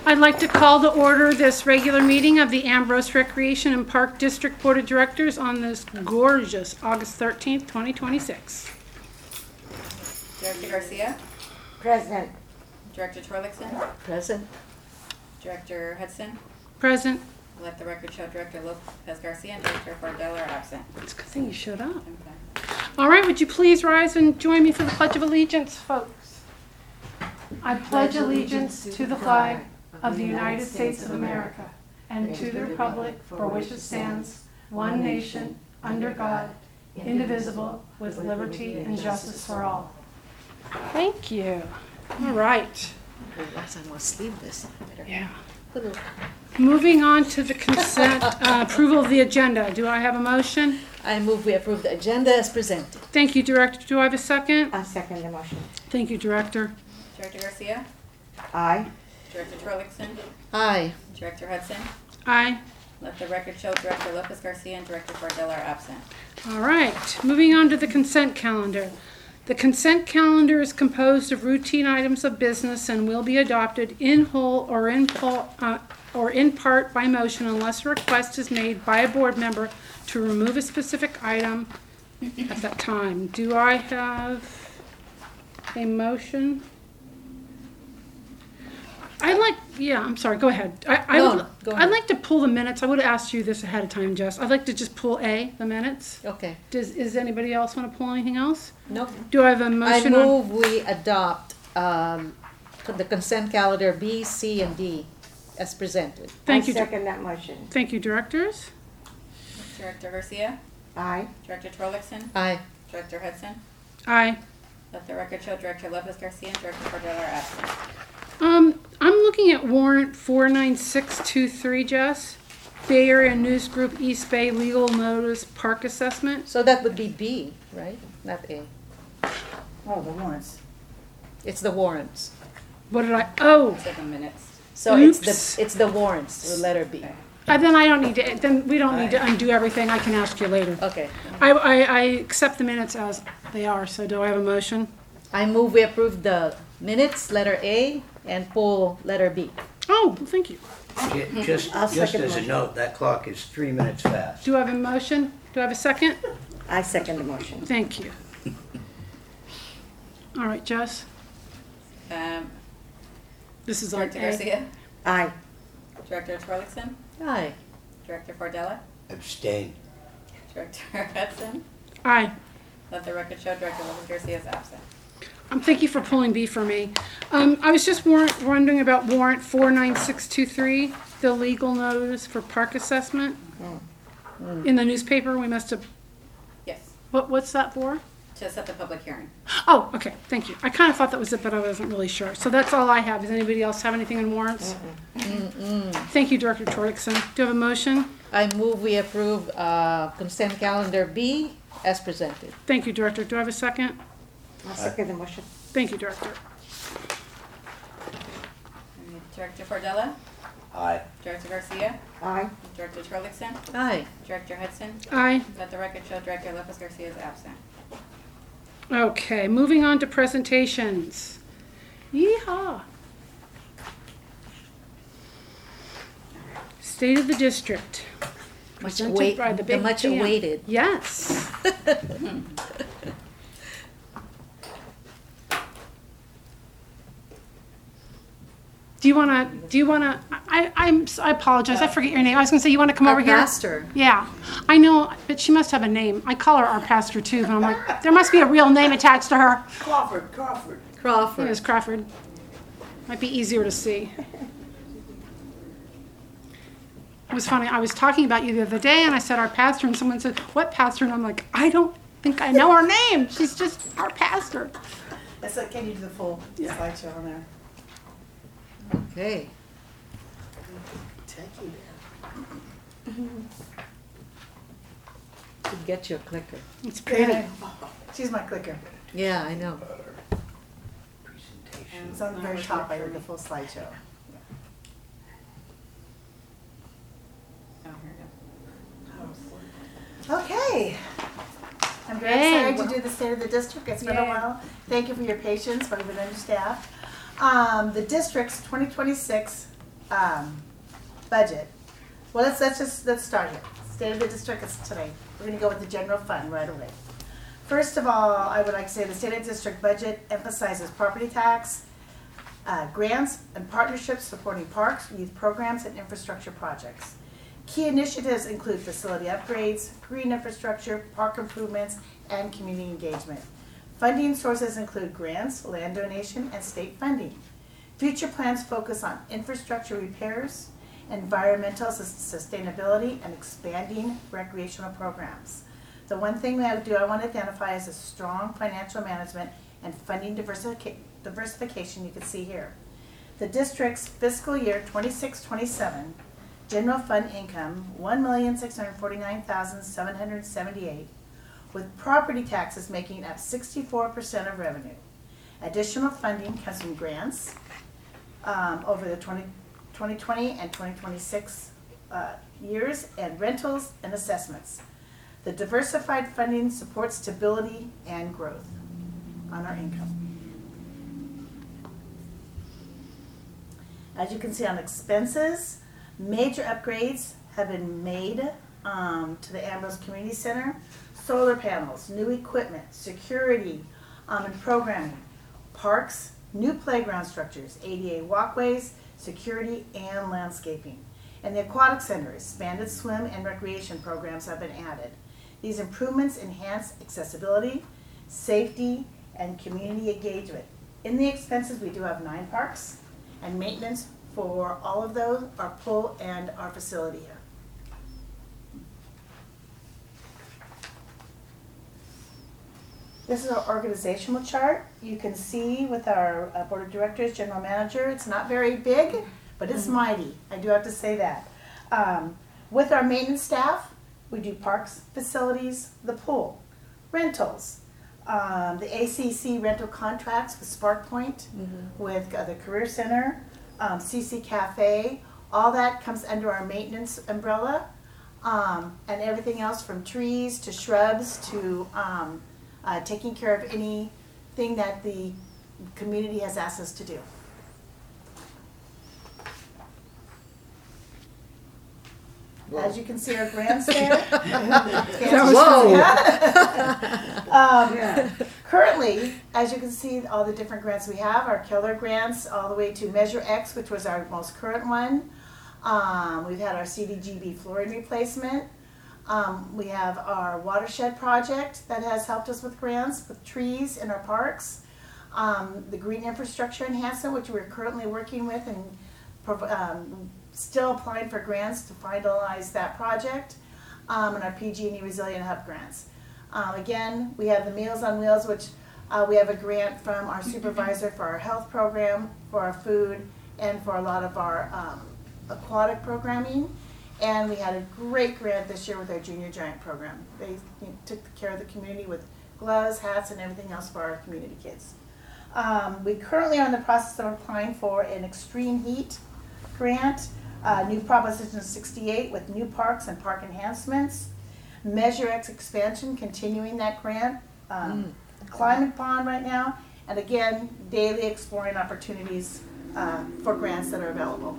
I'd like to call to order this regular meeting of the Ambrose Recreation and Park District Board of Directors on this gorgeous August 13th, 2026. Director Garcia, Present. Director Torlakson, Present. Director Hudson. Present. Let the record show Director Lopez Garcia and Director Bardella are absent. It's a good thing you showed up. Okay. All right, would you please rise and join me for the Pledge of Allegiance, folks? I pledge allegiance to the flag of the United States of America and to the republic for which it stands, one nation, under God, indivisible, with liberty and justice for all. Thank you. All right. Last time was sleeveless. Yeah. Moving on to the consent, approval of the agenda. Do I have a motion? I move we approve the agenda as presented. Thank you, Director. Do I have a second? I second the motion. Thank you, Director. Director Garcia, Aye. Director Torlakson, Aye. Director Hudson. Aye. Let the record show Director Lopez Garcia and Director Bardella are absent. All right. Moving on to the consent calendar. The consent calendar is composed of routine items of business and will be adopted in whole or in part by motion unless a request is made by a board member to remove a specific item at that time. Do I have a motion? I'm sorry, go ahead. Go ahead. I'd like to pull the minutes. I would have asked you this ahead of time, Jess. I'd like to just pull the minutes. Okay. Is anybody else want to pull anything else? Nope. Do I have a I motion move we adopt the consent calendar B, C, and D as presented. Thank you. I second that motion. Thank you, directors. Director Garcia, Aye. Director Torlakson, Aye. Director Hudson. Aye. Let the record show Director Lopez Garcia and Director Bardella are absent. I'm looking at warrant 49623, Jess. Bay Area News Group East Bay Legal Notice Park Assessment. So that would be B, right? Not A. Oh, the warrants. It's the warrants. What did I? Oh, 7 minutes. So Oops. it's the warrants, the letter B. then I don't need to. Then we don't need to undo everything. I can ask you later. Okay. I accept the minutes as they are. So do I have a motion? I move we approve the minutes, letter A, and pull letter B. Oh, well, thank you. Just I'll just second the as a motion. note, that clock is 3 minutes fast. Do I have a motion? Do I have a second? I second the motion. Thank you. All right, Jess. This is on Director A. Garcia, Aye. Director Torlakson, Aye. Director Bardella, Abstain. Director Hudson. Aye. Let the record show Director Lopez Garcia is absent. Thank you for pulling B for me. I was just wondering about warrant 49623, the legal notice for park assessment. In the newspaper, we must have, Yes, what's that for? to set the public hearing. Oh, okay, thank you. I kind of thought that was it, but I wasn't really sure. So that's all I have. Does anybody else have anything on warrants? Thank you, Director Torlakson. Do you have a motion? I move we approve consent calendar B as presented. Thank you, Director. Do I have a second? I second the motion. Thank you, Director. Director Bardella, Aye. Director Garcia, Aye. Director Torlakson, Aye. Director Hudson. Aye. Let the record show Director Lopez Garcia is absent. Okay, moving on to presentations. Yeehaw. State of the District. Presented by the Big much Jam. awaited. Yes. Do you wanna, I apologize, I forget your name. I was gonna say, you wanna come over here? Pastor. Yeah, I know, but she must have a name. I call her our pastor too, but I'm like, there must be a real name attached to her. Crawford. It Crawford. is Crawford. Might be easier to see. It was funny, I was talking about you the other day and I said our pastor and someone said, what pastor? And I'm like, I don't think I know her name. She's just our pastor. That's like, can you do the full slideshow on there? Okay. Techie there. Should get you a clicker. It's pretty. She's my clicker. Yeah, I know. And it's on the very top, I did the full slideshow. Oh, here we go. Okay. I'm very Hey, excited to do the State of the District. It's been a Yay. while. Thank you for your patience, but we've been understaffed. The district's 2026 budget. Well, let's start here. State of the district is today. We're gonna go with the general fund right away. First of all, I would like to say the state of the district budget emphasizes property tax, grants and partnerships supporting parks, youth programs, and infrastructure projects. Key initiatives include facility upgrades, green infrastructure, park improvements, and community engagement. Funding sources include grants, land donation, and state funding. Future plans focus on infrastructure repairs, environmental sustainability, and expanding recreational programs. The one thing that I want to identify is a strong financial management and funding diversification you can see here. The district's fiscal year 26-27 general fund income, $1,649,778, with property taxes making up 64% of revenue. Additional funding comes from grants over the 2020 and 2026 years, and rentals and assessments. The diversified funding supports stability and growth on our income. As you can see on expenses, major upgrades have been made to the Ambrose Community Center. Solar panels, new equipment, security and programming, parks, new playground structures, ADA walkways, security, and landscaping. And the Aquatic Center, expanded swim and recreation programs have been added. These improvements enhance accessibility, safety, and community engagement. In the expenses, we do have 9 parks, and maintenance for all of those, our pool and our facility here. This is our organizational chart. You can see with our board of directors, general manager, it's not very big, but it's mighty. I do have to say that. With our maintenance staff, we do parks, facilities, the pool, rentals, the ACC rental contracts with Spark Point, with the Career Center, CC Cafe. All that comes under our maintenance umbrella, and everything else from trees to shrubs to taking care of anything that the community has asked us to do. As you can see, our grants there. Currently, as you can see, all the different grants we have, our killer grants, all the way to Measure X, which was our most current one. We've had our CDGB flooring replacement. We have our watershed project that has helped us with grants, with trees in our parks. The green infrastructure enhancement, which we're currently working with and still applying for grants to finalize that project, and our PG&E Resilient Hub grants. Again, we have the Meals on Wheels, which we have a grant from our supervisor for our health program, for our food, and for a lot of our aquatic programming. And we had a great grant this year with our Junior Giant program. They took care of the community with gloves, hats, and everything else for our community kids. We currently are in the process of applying for an extreme heat grant, new Proposition 68 with new parks and park enhancements. Measure X expansion, continuing that grant. Climate Pond right now. And again, daily exploring opportunities for grants that are available.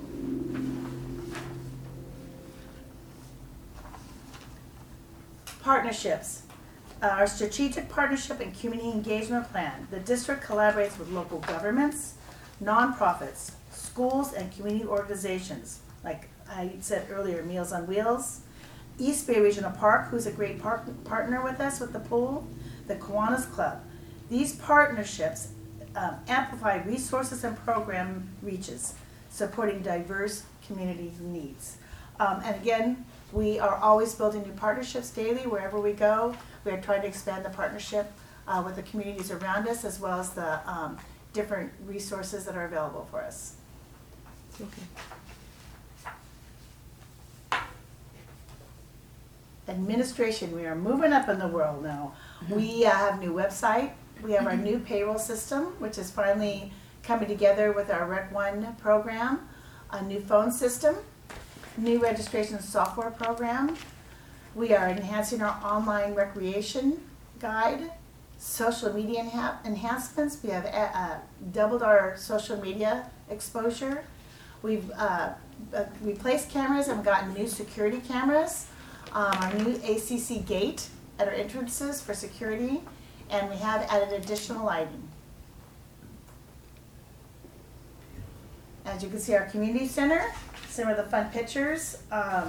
Partnerships. Our strategic partnership and community engagement plan. The district collaborates with local governments, nonprofits, schools, and community organizations. Like I said earlier, Meals on Wheels. East Bay Regional Park, who's a great partner with us with the pool. The Kiwanis Club. These partnerships amplify resources and program reaches, supporting diverse community needs. And again, we are always building new partnerships daily wherever we go. We are trying to expand the partnership with the communities around us, as well as the different resources that are available for us. Okay. Administration, we are moving up in the world now. We have a new website. We have our new payroll system, which is finally coming together with our Rec One program, a new phone system, new registration software program. We are enhancing our online recreation guide, social media enhancements. We have doubled our social media exposure. We've replaced cameras and gotten new security cameras. Our new ACC gate at our entrances for security, and we have added additional lighting. As you can see, our community center, some of the fun pictures.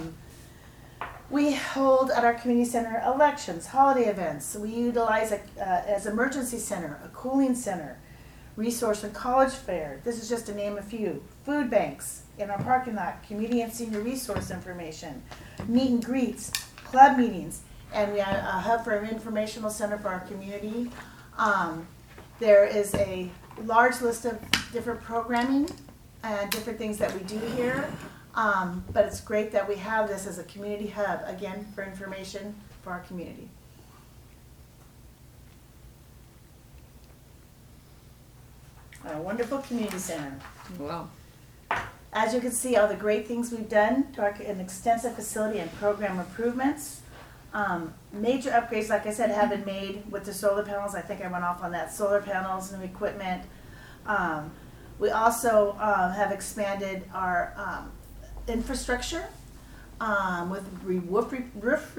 We hold at our community center elections, holiday events. We utilize as emergency center, a cooling center, resource and college fair. This is just to name a few. Food banks in our parking lot, community and senior resource information, meet and greets, club meetings, and we have a hub for an informational center for our community. There is a large list of different programming and different things that we do here. But it's great that we have this as a community hub, again, for information for our community. Our wonderful community center. Wow. As you can see, all the great things we've done to an extensive facility and program improvements. Major upgrades, like I said, have been made with the solar panels. I think I went off on that. Solar panels, new equipment. We also have expanded our infrastructure with roof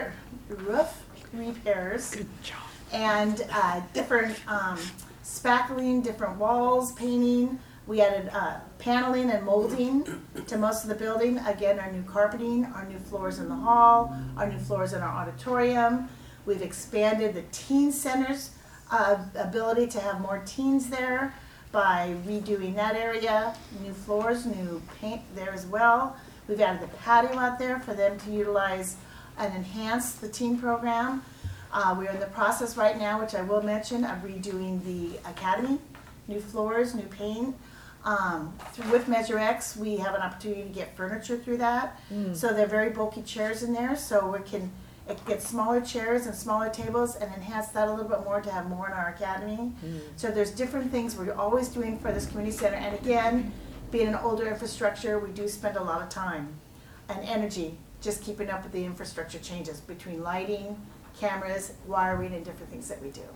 repairs. Good job. And different spackling, different walls, painting. We added paneling and molding to most of the building. Again, our new carpeting, our new floors in the hall, our new floors in our auditorium. We've expanded the teen center's ability to have more teens there by redoing that area, new floors, new paint there as well. We've added the patio out there for them to utilize and enhance the teen program. We're in the process right now, which I will mention, of redoing the academy, new floors, new paint. With Measure X, we have an opportunity to get furniture through that. So they're very bulky chairs in there, so we can get smaller chairs and smaller tables and enhance that a little bit more to have more in our academy. So there's different things we're always doing for this community center. And again, being an older infrastructure, we do spend a lot of time and energy just keeping up with the infrastructure changes between lighting, cameras, wiring, and different things that we do.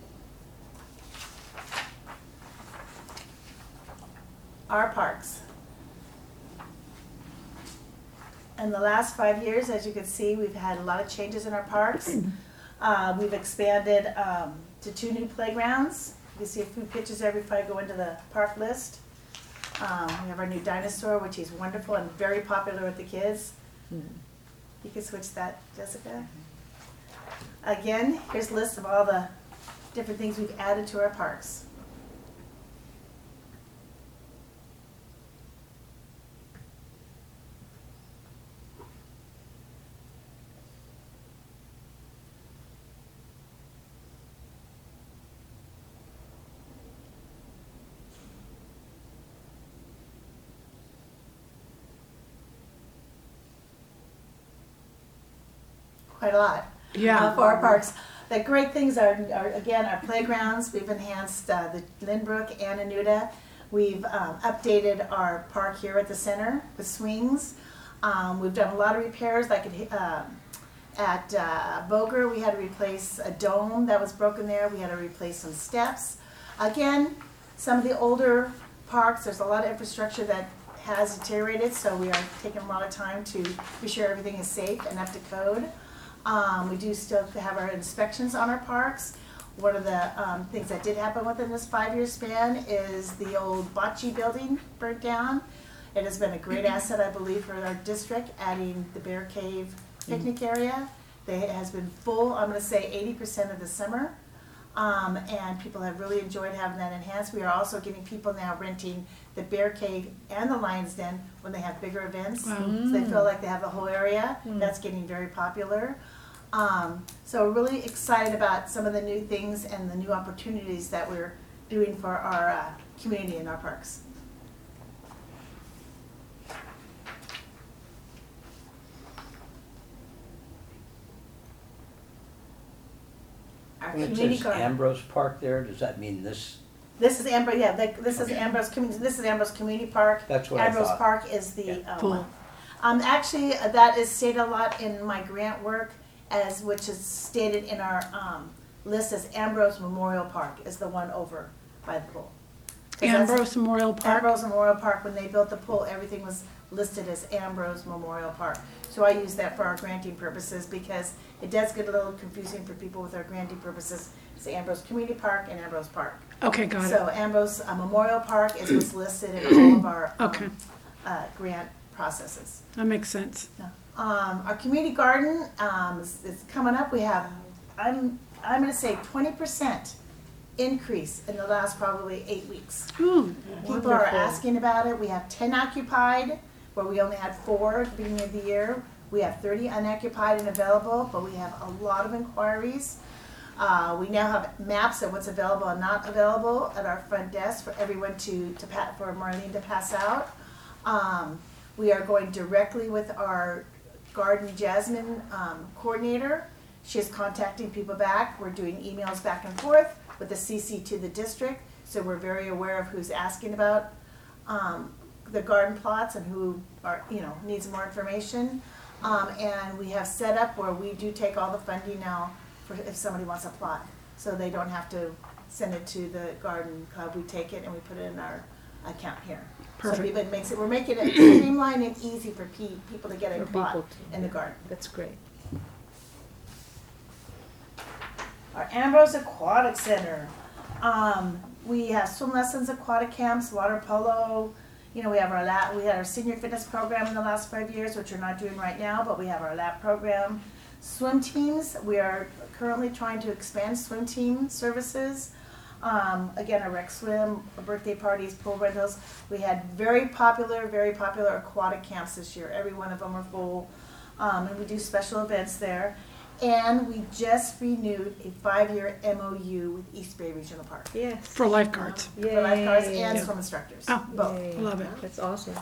Our parks. In the last 5 years, as you can see, we've had a lot of changes in our parks. We've expanded to 2 new playgrounds. You can see a few pictures there before I go into the park list. We have our new dinosaur, which is wonderful and very popular with the kids. You can switch that, Jessica. Again, here's a list of all the different things we've added to our parks. Quite a lot. Yeah. For our parks. The great things are again, our playgrounds. We've enhanced the Lynbrook and Anuta. We've updated our park here at the center with swings. We've done a lot of repairs, like at Boger, we had to replace a dome that was broken there. We had to replace some steps. Again, some of the older parks, there's a lot of infrastructure that has deteriorated, so we are taking a lot of time to be sure everything is safe and up to code. We do still have our inspections on our parks. One of the things that did happen within this 5-year span is the old bocce building burnt down. It has been a great asset, I believe, for our district, adding the Bear Cave picnic area. It has been full, I'm going to say 80% of the summer, and people have really enjoyed having that enhanced. We are also getting people now renting the Bear Cave and the Lion's Den when they have bigger events. Wow. So they feel like they have the whole area. That's getting very popular. So we're really excited about some of the new things and the new opportunities that we're doing for our community and our parks. Our When it community says garden. Ambrose Park there, does that mean this? This is Ambrose, yeah, this is Okay. Ambrose Community, this is Ambrose Community Park. That's what I Ambrose thought. Park is the, Yeah. Cool. Actually, that is stated a lot in my grant work, which is stated in our list as Ambrose Memorial Park is the one over by the pool. Ambrose Memorial Park. Ambrose Memorial Park, when they built the pool, everything was listed as Ambrose Memorial Park. So I use that for our granting purposes because it does get a little confusing for people with our granting purposes. It's Ambrose Community Park and Ambrose Park. Okay, got it. So Ambrose Memorial Park is what's listed in all of our Okay. grant processes. That makes sense. Our community garden is coming up. We have, I'm going to say 20% increase in the last probably 8 weeks. Ooh, People are asking about it. We have 10 occupied, where we only had 4 at the beginning of the year. We have 30 unoccupied and available, but we have a lot of inquiries. We now have maps of what's available and not available at our front desk for everyone for Marlene to pass out. We are going directly with our Garden Jasmine coordinator. She is contacting people back. We're doing emails back and forth with the CC to the district, so we're very aware of who's asking about the garden plots and who needs more information. And we have set up where we do take all the funding now for if somebody wants a plot, so they don't have to send it to the garden club. We take it and we put it in our account here. Perfect. So we're making it streamlined and easy for people to get a For plot people in the garden. That's great. Our Ambrose Aquatic Center. We have swim lessons, aquatic camps, water polo. We have we had our senior fitness program in the last 5 years, which we're not doing right now, but we have our lab program. Swim teams, we are currently trying to expand swim team services. Again, a rec swim, birthday parties, pool rentals. We had very popular aquatic camps this year. Every one of them are full. And we do special events there. And we just renewed a 5-year MOU with East Bay Regional Park. Yes. for lifeguards. For lifeguards and Yeah. swim instructors, Oh, both. Yay. love it. That's awesome.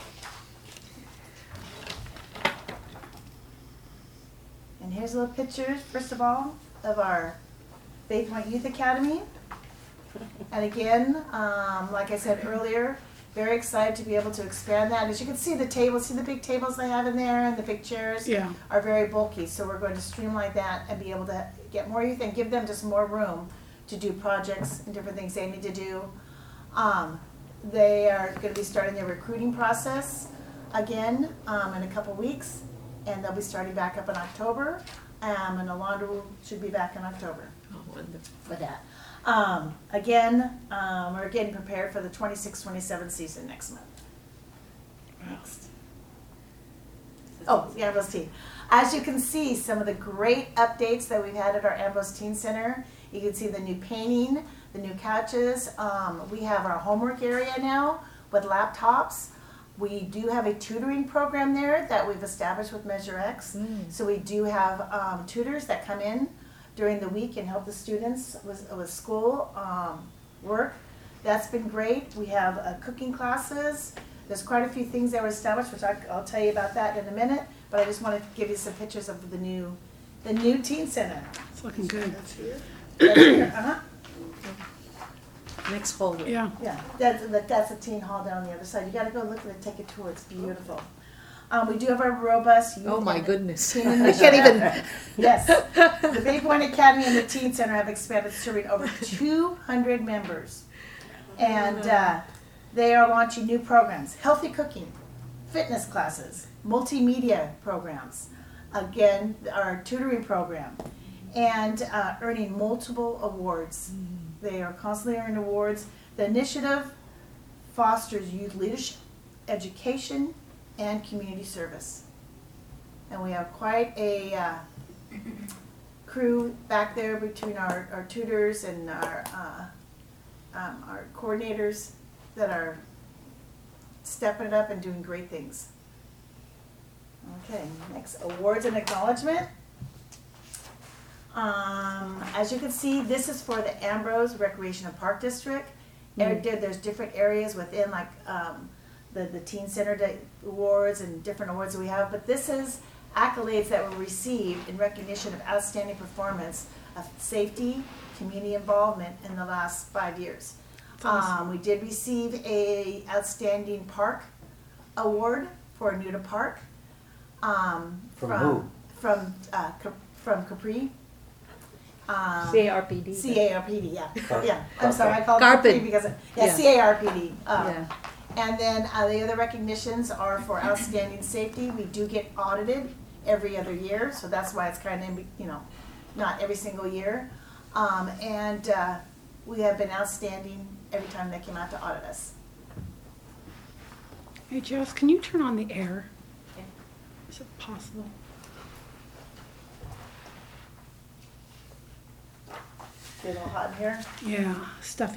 And here's a little picture, first of all, of our Faith Point Youth Academy. And again, like I said earlier, very excited to be able to expand that. As you can see the tables, see the big tables they have in there and the big chairs Yeah. are very bulky. So we're going to streamline that and be able to get more youth and give them just more room to do projects and different things they need to do. They are going to be starting their recruiting process again in a couple weeks, and they'll be starting back up in October. And Alondra should be back in October Oh, wonderful. for that. Again, we're getting prepared for the 26-27 season next month. Next. Oh, the Ambrose Teen. As you can see, some of the great updates that we've had at our Ambrose Teen Center. You can see the new painting, the new couches. We have our homework area now with laptops. We do have a tutoring program there that we've established with Measure X. So we do have tutors that come in during the week and help the students with school work. That's been great. We have cooking classes. There's quite a few things that were established, which I'll tell you about that in a minute. But I just want to give you some pictures of the new teen center. It's looking good. Uh-huh. Next hallway. Yeah. Yeah, that's a teen hall down the other side. You got to go look at it, take a tour. It's beautiful. We do have our robust youth Oh my and goodness. teen and I can't even. Yes. The Bay Point Academy and the Teen Center have expanded, serving over 200 members. And they are launching new programs, healthy cooking, fitness classes, multimedia programs, again, our tutoring program, and earning multiple awards. They are constantly earning awards. The initiative fosters youth leadership, education, and community service. And we have quite a crew back there between our tutors and our coordinators that are stepping it up and doing great things. Okay, next, awards and acknowledgement. As you can see, this is for the Ambrose Recreation and Park District. There's different areas within, like the Teen Center awards and different awards that we have, but this is accolades that were received in recognition of outstanding performance of safety, community involvement in the last 5 years. Awesome. We did receive a outstanding park award for Anuta Park. From who? From Capri. CARPD. CARPD, yeah. Carpet. Yeah, I'm sorry, I called it Carpet. CARPD because, Yeah. CARPD. Yeah. And then the other recognitions are for outstanding safety. We do get audited every other year, so that's why it's kind of, not every single year. And we have been outstanding every time they came out to audit us. Hey, Jess, can you turn on the air? Yeah. Is it possible? Get a little hot in here. Yeah, stuffy.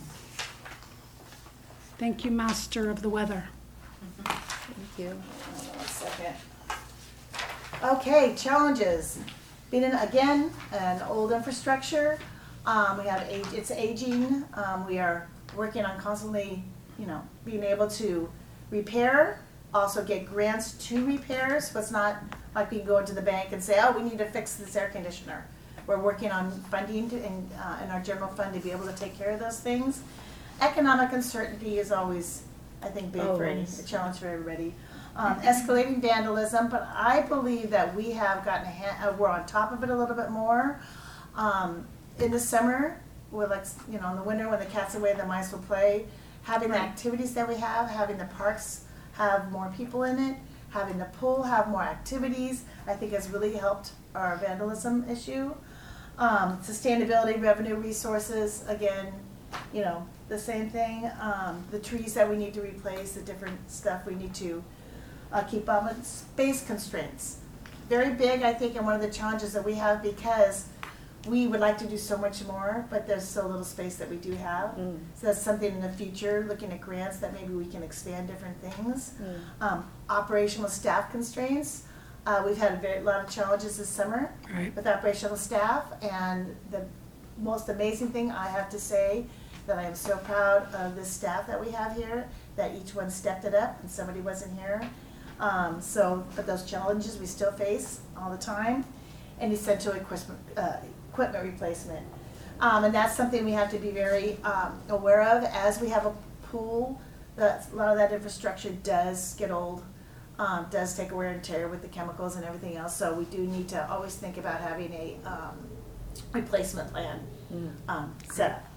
Thank you, master of the weather. Thank you. Hold on 1 second. Okay, challenges. Being again, an old infrastructure. We have it's aging. We are working on constantly, being able to repair, also get grants to repair. So it's not like we can go into the bank and say, oh, we need to fix this air conditioner. We're working on funding in our general fund to be able to take care of those things. Economic uncertainty is always, I think, big for a challenge for everybody. Escalating vandalism, but I believe that we have gotten we're on top of it a little bit more. In the summer, in the winter when the cat's away, the mice will play. Having the activities that we have, having the parks have more people in it, having the pool have more activities, I think has really helped our vandalism issue. Sustainability, revenue resources, again, the same thing. The trees that we need to replace, the different stuff we need to keep up with. Space constraints. Very big, I think, and one of the challenges that we have because we would like to do so much more, but there's so little space that we do have. So that's something in the future, looking at grants that maybe we can expand different things. Operational staff constraints. We've had a lot of challenges this summer with operational staff, and the most amazing thing I have to say that I am so proud of this staff that we have here, that each one stepped it up and somebody wasn't here. But those challenges we still face all the time, and essential equipment replacement. And that's something we have to be very aware of. As we have a pool, a lot of that infrastructure does get old, does take wear and tear with the chemicals and everything else. So we do need to always think about having a replacement plan set up.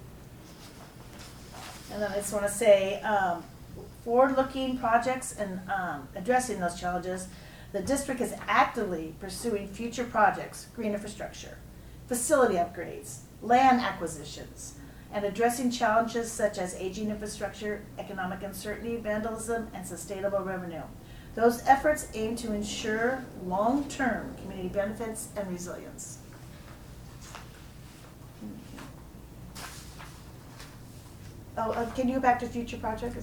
And then I just want to say, forward-looking projects and addressing those challenges, the district is actively pursuing future projects, green infrastructure, facility upgrades, land acquisitions, and addressing challenges such as aging infrastructure, economic uncertainty, vandalism, and sustainable revenue. Those efforts aim to ensure long-term community benefits and resilience. Can you go back to future projects?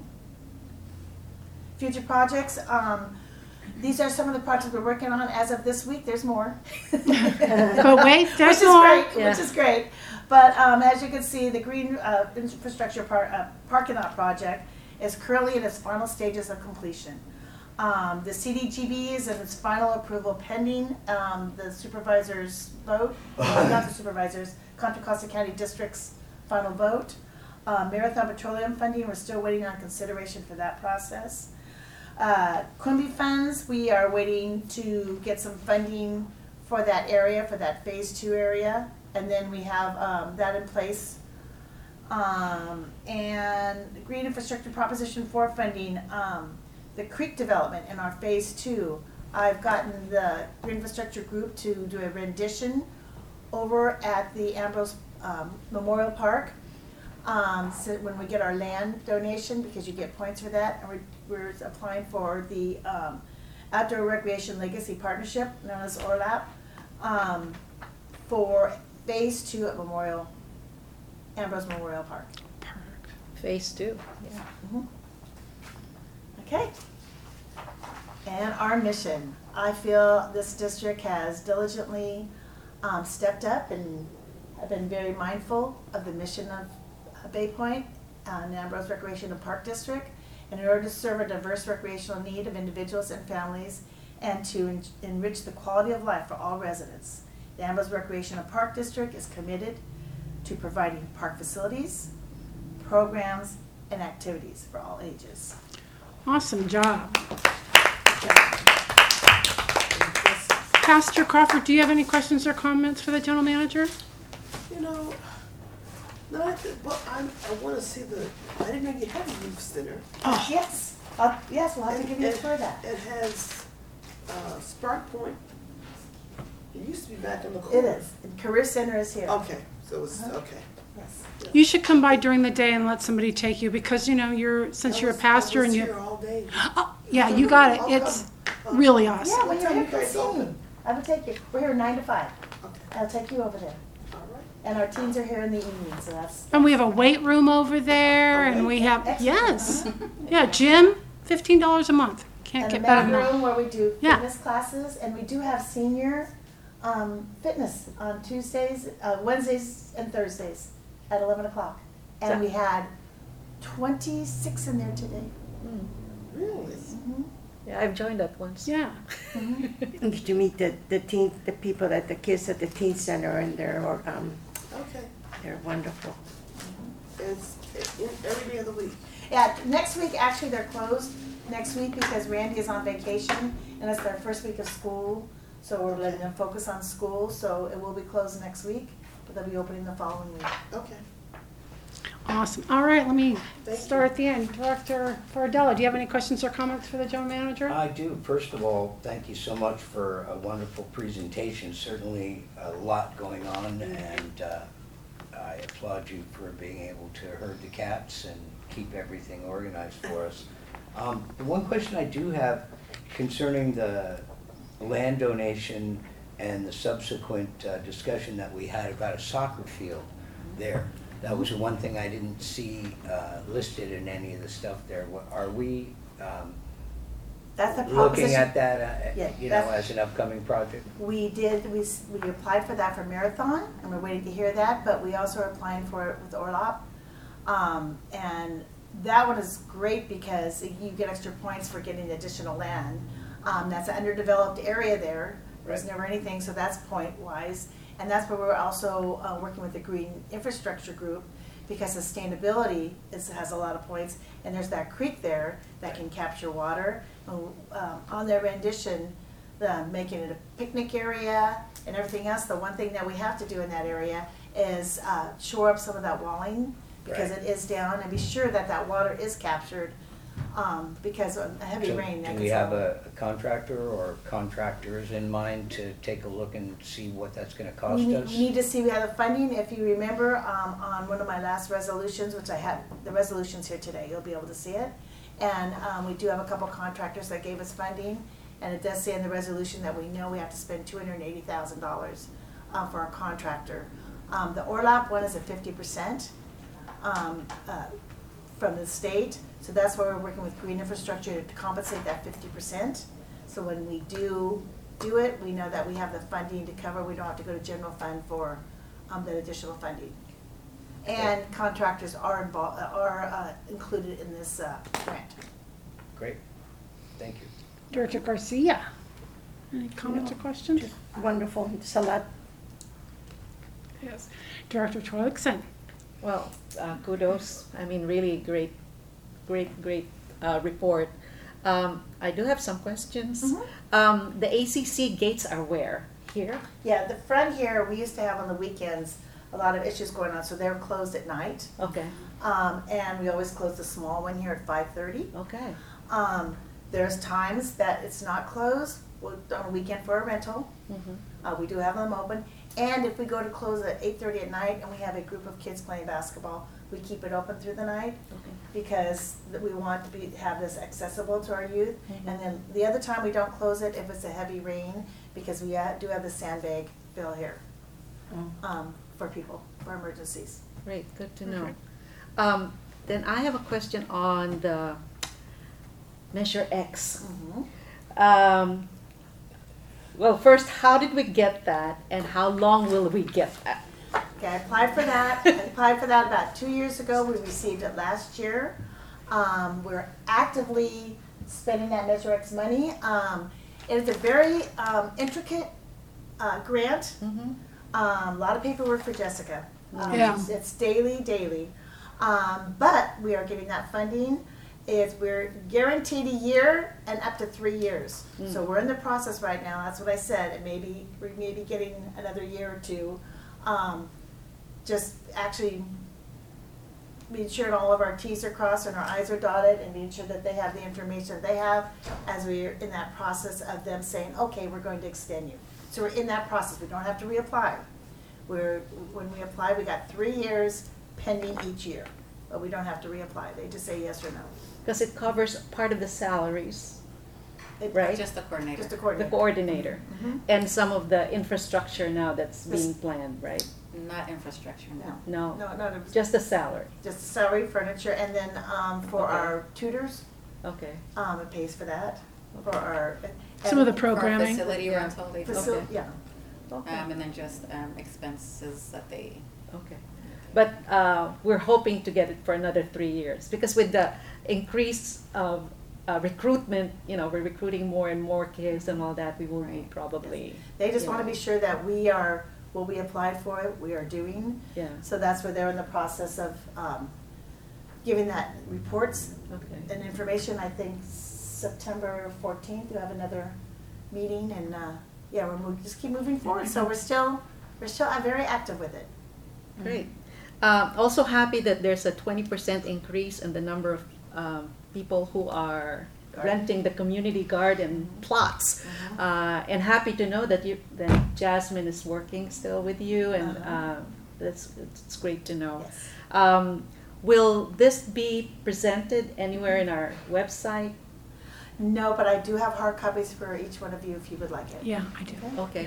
Future projects. These are some of the projects we're working on as of this week. There's more. But wait, there's which is more. great. Which is great. But as you can see, the green infrastructure parking lot project is currently in its final stages of completion. The CDGB is in its final approval pending the supervisor's vote, not the supervisors, Contra Costa County District's final vote. Marathon Petroleum funding, we're still waiting on consideration for that process. Quimby funds, we are waiting to get some funding for that area, for that phase 2 area, and then we have that in place. And the Green Infrastructure Proposition 4 funding, the creek development in our phase 2, I've gotten the Green Infrastructure group to do a rendition over at the Ambrose Memorial Park. So when we get our land donation, because you get points for that, and we're applying for the Outdoor Recreation Legacy Partnership, known as ORLAP, for phase 2 at Ambrose Memorial Park. Phase 2. Yeah. Okay. And our mission. I feel this district has diligently stepped up and have been very mindful of the mission of Bay Point and Ambrose Recreational Park District, and in order to serve a diverse recreational need of individuals and families and to enrich the quality of life for all residents. The Ambrose Recreational Park District is committed to providing park facilities, programs, and activities for all ages. Awesome job. Pastor Crawford, do you have any questions or comments for the general manager? You know, no, I want to see I didn't know you had a youth center. Yes, yes, we'll have to give you a tour of that. It has Spark Point. It used to be back in the It corner. is. And Career Center is here. Okay, so it's, okay. Yes. You should come by during the day and let somebody take you because, you know, since you're a pastor and I was you're, here all day. oh, yeah, you got it. It's really Yeah, awesome. when you're time here, you come guys see me. open? I will take you. We're here 9 to 5. Okay, I'll take you over there. all right. And our teens are here in the evening, so that's. And we have a weight room over there and we have, Excellent. yes. Yeah, gym, $15 a month. Can't And a get better med than that. room where we do Yeah. fitness classes, and we do have senior fitness on Tuesdays, Wednesdays, and Thursdays at 11 o'clock. And we had 26 in there today. Really? Yeah, I've joined that once. Yeah. Did you meet the teen, the people that the kids at the teen center and Okay. they're wonderful. It's every day of the week. Yeah, next week, actually, they're closed next week because Randy is on vacation, and it's their first week of school. So we're letting them focus on school, so it will be closed next week, but they'll be opening the following week. Okay. Awesome. All right, let me Thank start at the end. Director Fardella, do you have any questions or comments for the general manager? I do. First of all, thank you so much for a wonderful presentation. Certainly a lot going on, and I applaud you for being able to herd the cats and keep everything organized for us. The one question I do have concerning the land donation and the subsequent discussion that we had about a soccer field there. That was the one thing I didn't see listed in any of the stuff there. Are we That's the looking proposition. at that, Yeah, you know, that's- as an upcoming project? We did, we applied for that for Marathon, and we're waiting to hear that, but we also are applying for it with Orlop. And that one is great because you get extra points for getting additional land. That's an underdeveloped area there. There's Right. never anything, so that's point-wise. And that's where we're also working with the Green Infrastructure Group because sustainability has a lot of points. And there's that creek there that can capture water. On their rendition, making it a picnic area and everything else, the one thing that we have to do in that area is shore up some of that walling because Right. it is down and be sure that that water is captured because of a heavy So rain. do we have a contractor or contractors in mind to take a look and see what that's gonna cost We us? need to see, we have the funding, if you remember, on one of my last resolutions, which I had, the resolution's here today, you'll be able to see it. And we do have a couple contractors that gave us funding, and it does say in the resolution that we know we have to spend $280,000 for our contractor. The Orlop one is at 50% from the state, so that's why we're working with Green Infrastructure to compensate that 50%. So when we do it, we know that we have the funding to cover, we don't have to go to general fund for that additional funding. And contractors are involved, included in this grant. Great, thank you. Director Garcia, any comments or questions? Wonderful. It's a lot. Yes. Director Troelksen. Well, kudos. I mean, really great report. I do have some questions. The ACC gates are where? Here? Yeah, the front here, we used to have on the weekends a lot of issues going on, so they're closed at night. Okay. And we always close the small one here at 5:30. Okay. There's times that it's not closed, on a weekend for a rental. We do have them open. And if we go to close at 8:30 at night and we have a group of kids playing basketball, we keep it open through the night Okay. because we want to have this accessible to our youth. And then the other time we don't close it if it's a heavy rain because we do have the sandbag fill here for people, for emergencies. Great, good to know. Then I have a question on the Measure X. Well, first, how did we get that, and how long will we get that? Okay, I applied for that. I applied for that about 2 years ago. We received it last year. We're actively spending that Measure X money. It is a very intricate grant. A lot of paperwork for Jessica. Yeah. It's daily. But we are getting that funding. is we're guaranteed a year and up to 3 years. So we're in the process right now, that's what I said, and maybe, we may be getting another year or two. Just actually being sure all of our T's are crossed and our I's are dotted, and being sure that they have the information they have as we're in that process of them saying, okay, we're going to extend you. So we're in that process, we don't have to reapply. When we apply, we got 3 years pending each year, but we don't have to reapply, they just say yes or no. Because it covers part of the salaries, It- right? Just the coordinator. Just The according. coordinator, Mhm. and some of the infrastructure now that's This- being planned, right? Not infrastructure, no. No, No, no, just the salary. just salary, furniture, and then for Okay. our tutors, Okay, it pays for that, for our. Some of the and For our programming. facility Yeah. rental, they do. facil- Okay. Yeah, okay, And then just expenses that they. okay. But we're hoping to get it for another 3 years, because with the increase of recruitment, you know, we're recruiting more and more kids and all that, we will need Right. probably, they just you wanna know. be sure that we are, what we applied for it, we are doing. Yeah, So that's where they're in the process of giving that reports okay. and information. I think September 14th, we have another meeting, and yeah, just keep moving forward. So we're still very active with it. Great. Also happy that there's a 20% increase in the number of people who are renting the community garden plots. And happy to know that that Jasmine is working still with you, and it's great to know. Yes. Will this be presented anywhere in our website? No, but I do have hard copies for each one of you if you would like it. Yeah, I do. Okay.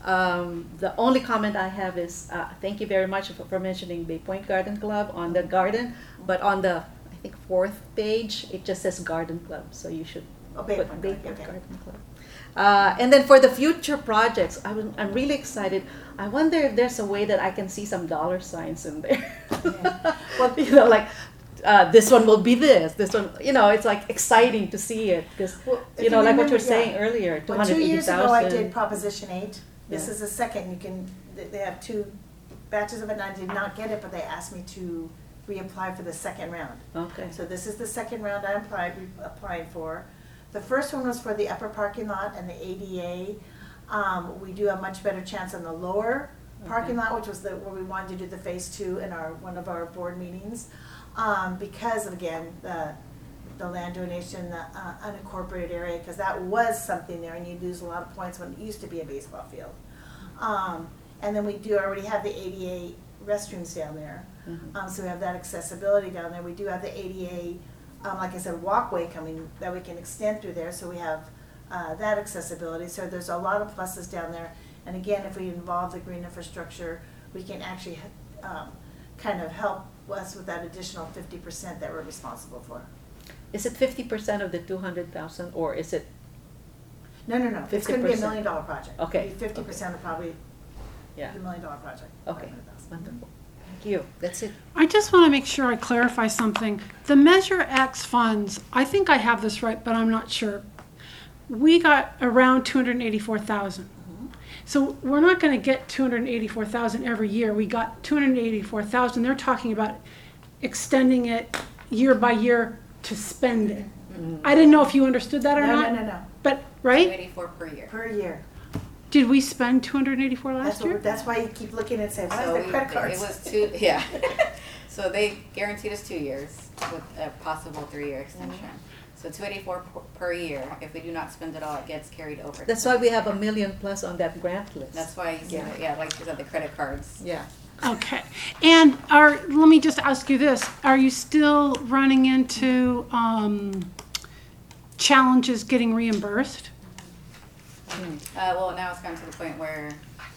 The only comment I have is thank you very much for mentioning Bay Point Garden Club on the garden, but on the, I think, 4th page, it just says Garden Club, so you should Oh, Bay put Point Bay Garden, Point okay. Garden Club. And then for the future projects, I'm really excited. I wonder if there's a way that I can see some dollar signs in there. Yeah. Well, you know, like this one will be this one, you know, it's like exciting to see it because, Well, if you know, like what you remember, were saying earlier, Well, 2 years ago, I did 280,000. Proposition 8. This Yeah. is the second. They have 2 batches of it, and I did not get it, but they asked me to reapply for the second round. Okay, So this is the second round I applied for. The first one was for the upper parking lot and the ADA. We do have much better chance on the lower parking lot, which was where we wanted to do the phase 2 in one of our board meetings. Because of, again, the land donation, the unincorporated area, because that was something there, and you lose a lot of points when it used to be a baseball field. And then we do already have the ADA restrooms down there. So we have that accessibility down there. We do have the ADA, like I said, walkway coming that we can extend through there, so we have that accessibility. So there's a lot of pluses down there. And again, if we involve the green infrastructure, we can actually kind of help us with that additional 50% that we're responsible for. is it 50% of the 200,000 or is it, No, it's gonna be a $1 50%. million project. Okay, It'll be 50% of probably yeah, the $1 million project. okay, 500,000. wonderful. Thank you, that's it. I just want to make sure I clarify something. The Measure X funds, I think I have this right, but I'm not sure. We got around 284,000. So we're not going to get 284,000 every year. We got 284,000. They're talking about extending it year by year to spend it. I didn't know if you understood that or not. No. But, right? 284 per year. Per year. Did we spend 284 last year? That's why you keep looking and say, why So is the credit it cards? was 2, yeah. So they guaranteed us 2 years with a possible 3-year extension. So 284 per year. If we do not spend it all, it gets carried over. That's why we have $1 million plus on that grant list. That's why you see that, yeah, like you said, the credit cards. Yeah. Okay. And let me just ask you this. Are you still running into challenges getting reimbursed? Well, now it's gotten to the point where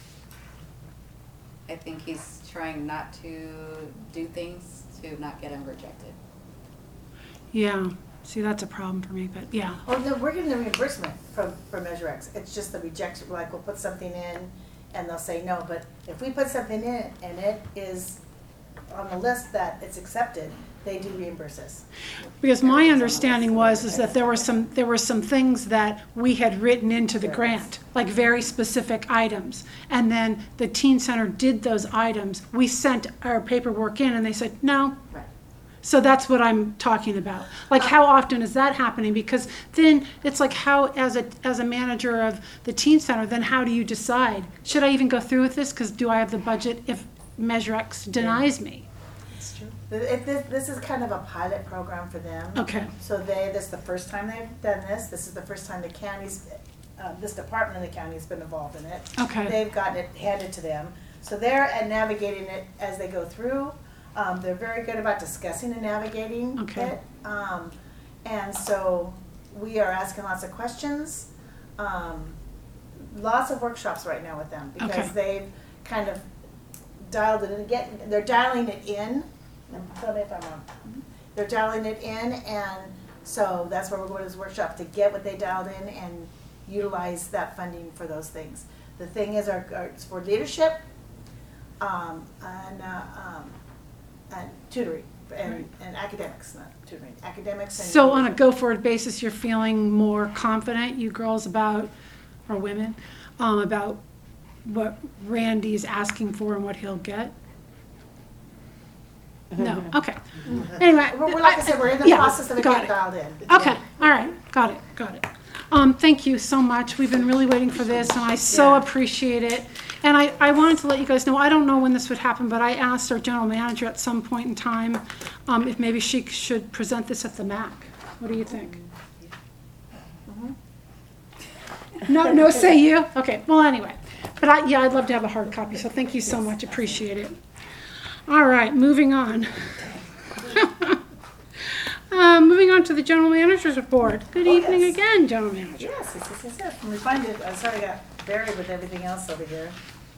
I think he's trying not to do things to not get him rejected. Yeah. See, that's a problem for me, but yeah. Oh, no, we're getting the reimbursement from Measure X. It's just the rejection, like we'll put something in and they'll say no. But if we put something in and it is on the list that it's accepted, they do reimburse us. Because my understanding was that there were some things that we had written into the grant, like very specific items. And then the teen center did those items. We sent our paperwork in and they said, no. Right. So that's what I'm talking about. Like, how often is that happening? Because then it's like, how, as a manager of the teen center, then how do you decide? Should I even go through with this? Because do I have the budget if Measure X denies me? It's true. This is kind of a pilot program for them. Okay. So this is the first time they've done this. This is the first time the county's, this department of the county has been involved in it. Okay. They've gotten it handed to them. So they're navigating it as they go through. They're very good about discussing and navigating Okay. it. And so we are asking lots of questions. Lots of workshops right now with them because Okay. they've kind of dialed it in again. They're dialing it in. And tell me if I'm wrong. They're dialing it in, and so that's where we're going to this workshop to get what they dialed in and utilize that funding for those things. The thing is, it's for leadership and tutoring and academics, not tutoring, academics. And So on a go-forward basis, you're feeling more confident, you girls, about, or women, about what Randy's asking for and what he'll get? No, okay. Anyway. Like I said, we're in the yeah, process of it got getting dialed in. Okay, all right, got it. Thank you so much. We've been really waiting for this, and I so Yeah. appreciate it. And I wanted to let you guys know, I don't know when this would happen, but I asked our general manager at some point in time if maybe she should present this at the MAC. What do you think? No, say you? Okay, well, anyway. But I'd love to have a hard copy, so thank you so much, appreciate it. All right, moving on. Moving on to the general manager's report. Good evening yes. again, general manager. Yes. When we find it, I'm sorry I got buried with everything else over here.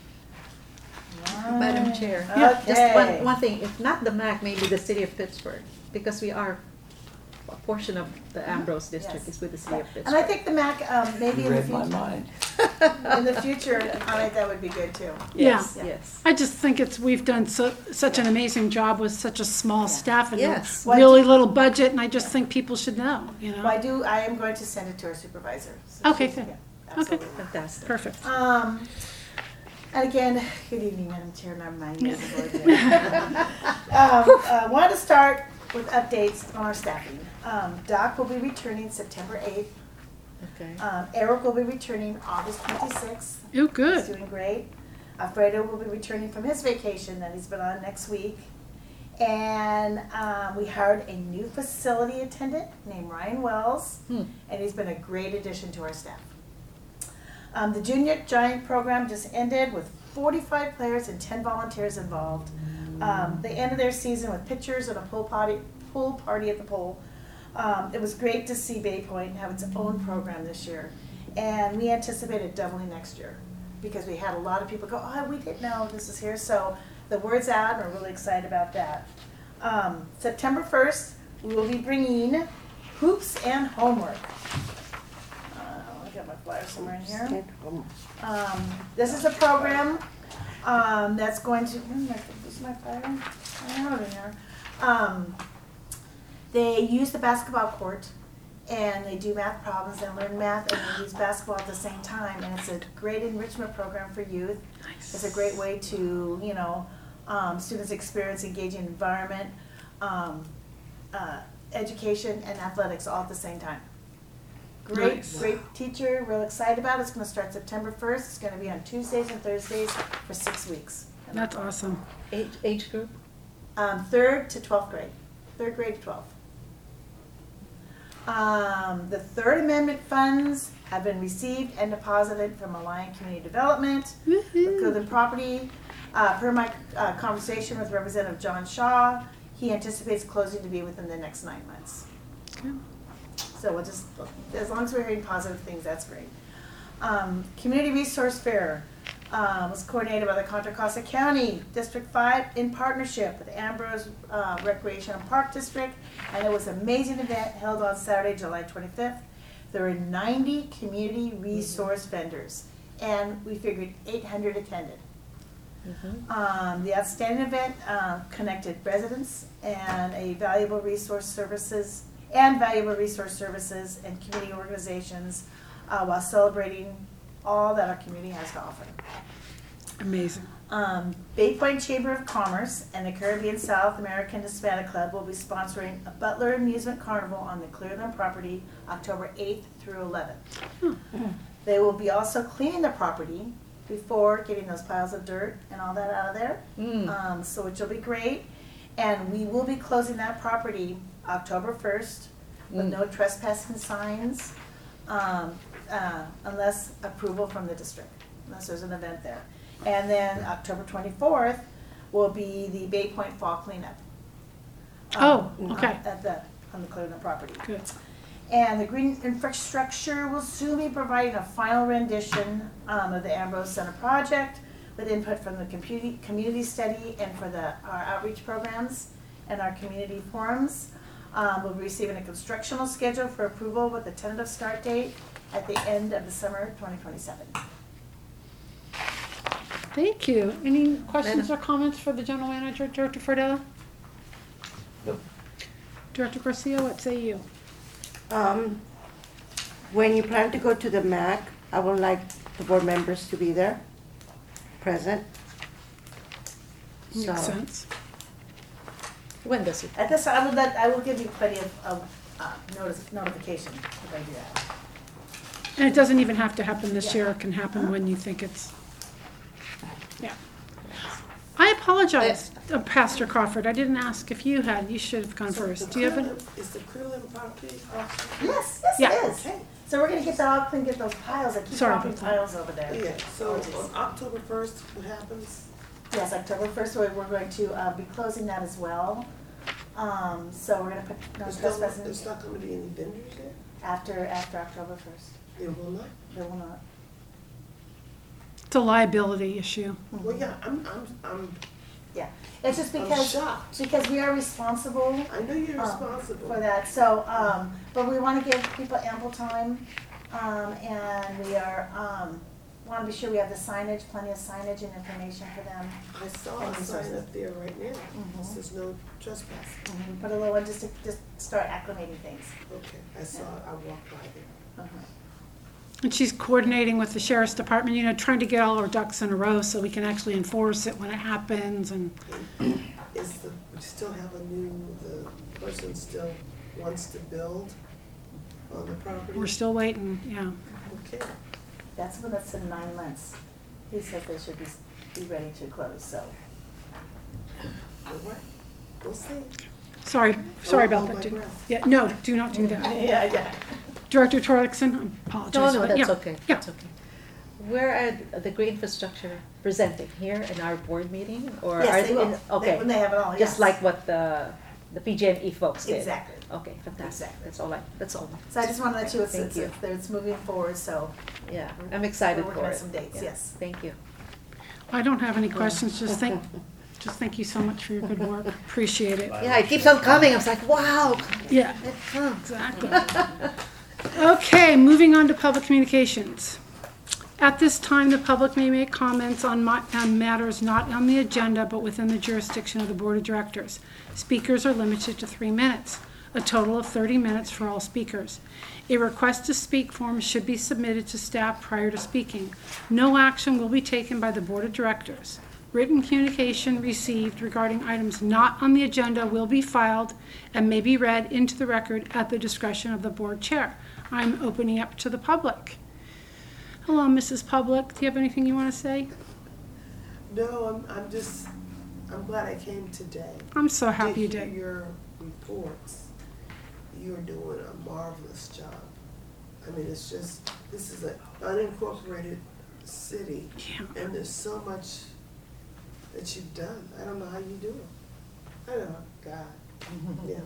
Madam Chair, Okay. just one thing, if not the MAC, maybe the city of Pittsburgh, because we are, a portion of the Ambrose district Yes. is with the city of And I Pittsburgh. think the MAC, maybe You in the read my future, mind. in the future, I think that would be good too. Yes, Yeah. yes. I just think we've done such an amazing job with such a small staff and Yes. a really little budget, and I just think people should know, you know? Well, I am going to send it to our supervisor. So Okay, she's- good. yeah, absolutely. Fantastic. Perfect. And again, good evening, Madam Chair, and I'm Yeah. wanted to start with updates on our staffing. Doc will be returning September 8th. Okay. Eric will be returning August 26th. Oh, He's good. doing great. Alfredo will be returning from his vacation that he's been on next week. And we hired a new facility attendant named Ryan Wells, and he's been a great addition to our staff. The Junior Giant program just ended with 45 players and 10 volunteers involved. They ended their season with pictures and a pool party at the pool. It was great to see Bay Point have its own program this year, and we anticipated doubling next year because we had a lot of people go, oh, we didn't know this was here. So the word's out, and we're really excited about that. September 1st, we will be bringing hoops and homework. I got my flyer somewhere in here. This is a program that's going to. This is my flyer. I have it in here. They use the basketball court, and they do math problems and learn math, and they use basketball at the same time. And it's a great enrichment program for youth. Nice. It's a great way to, students experience engaging environment, education, and athletics all at the same time. Great teacher, real excited about it. It's going to start September 1st. It's going to be on Tuesdays and Thursdays for 6 weeks. That's awesome. Age group? 3rd to 12th grade. 3rd grade to 12th. The Third Amendment funds have been received and deposited from Alliant Community Development. The property, per my conversation with Representative John Shaw, he anticipates closing to be within the next 9 months. Okay. So we'll just, as long as we're hearing positive things, that's great. Community Resource Fair was coordinated by the Contra Costa County District 5 in partnership with Ambrose Recreation and Park District, and it was an amazing event held on Saturday, July 25th. There were 90 community resource vendors, and we figured 800 attended. The outstanding event connected residents and valuable resource services and community organizations while celebrating all that our community has to offer. Amazing. Bay Point Chamber of Commerce and the Caribbean South American Hispanic Club will be sponsoring a Butler Amusement Carnival on the Clearland property October 8th through 11th. They will be also cleaning the property before getting those piles of dirt and all that out of there. So which will be great. And we will be closing that property October 1st with no trespassing signs unless approval from the district, unless there's an event there. And then October 24th will be the Bay Point Fall Cleanup. Okay. On the Clearland property. Good. And the green infrastructure will soon be providing a final rendition of the Ambrose Center project with input from the community study and for our outreach programs and our community forums. We'll be receiving a constructional schedule for approval with a tentative start date at the end of the summer 2027. Thank you. Any questions or comments for the general manager, Director Fardella? Nope. Director Garcia, what say you? When you plan to go to the MAC, I would like the board members to be there, present. Makes So- sense. When does it? At this, I will give you plenty of notification if I do that. And it doesn't even have to happen this year. It can happen when you think it's, yeah. I apologize, Pastor Crawford. I didn't ask if you had. You should have gone first. Do you have any? Is the Clearland property off? Yes, Yeah. it is. Okay. So we're gonna get that all clean, get those piles. I keep Sorry dropping about that. piles over there. Yeah, so Apologies. on October 1st, what happens? Yes, October 1st, we're going to be closing that as well. So we're gonna put no There's trespassing not gonna be any vendors there? after October 1st. There will not? There will not. It's a liability issue. Well, yeah, I'm Yeah, it's just I'm because shocked. we are responsible I know you're for responsible. that. So, but we want to give people ample time, and we are want to be sure we have the signage, plenty of signage and information for them. I saw And a sign resources. up there right now. Mhm. It says no trespassing. We put a little one just to start acclimating things. Okay, I saw it, I walked by there. And she's coordinating with the sheriff's department, you know, trying to get all our ducks in a row so we can actually enforce it when it happens. And We still have the person still wants to build on the property? we're still waiting, yeah. Okay, That's when that's in 9 months. He said they should be ready to close, so. all right, we'll see. Sorry Don't about hold that. my Did- breath. Yeah, no, do not do that. Yeah. Director Torlakson, I apologize. No, but that's yeah. okay, Yeah. that's okay. Where are the green infrastructure presenting? Here in our board meeting? Or are Yes, they in- will. Okay, When they have it all, yes. just like what the PG&E folks did? Exactly. Okay, fantastic, Exactly. that's all. So I just want to let you, Thank you. it's moving forward, so. Yeah, I'm excited We're for working on it. some dates, Yeah, yes. Thank you. I don't have any questions, just thank you so much for your good work. Appreciate it. Yeah, it keeps on coming, I was like, wow, Yeah, it comes. exactly. Okay, moving on to public communications. At this time, the public may make comments on matters not on the agenda but within the jurisdiction of the Board of Directors. Speakers are limited to 3 minutes, a total of 30 minutes for all speakers. A request to speak form should be submitted to staff prior to speaking. No action will be taken by the Board of Directors. Written communication received regarding items not on the agenda will be filed and may be read into the record at the discretion of the board chair. I'm opening up to the public. Hello, Mrs. Public. Do you have anything you want to say? No, I'm glad I came today. I'm so happy you To hear did. your reports. You're doing a marvelous job. I mean, it's just, this is an unincorporated city, Yeah. and there's so much that you've done. I don't know how you do it. I know, God, yeah.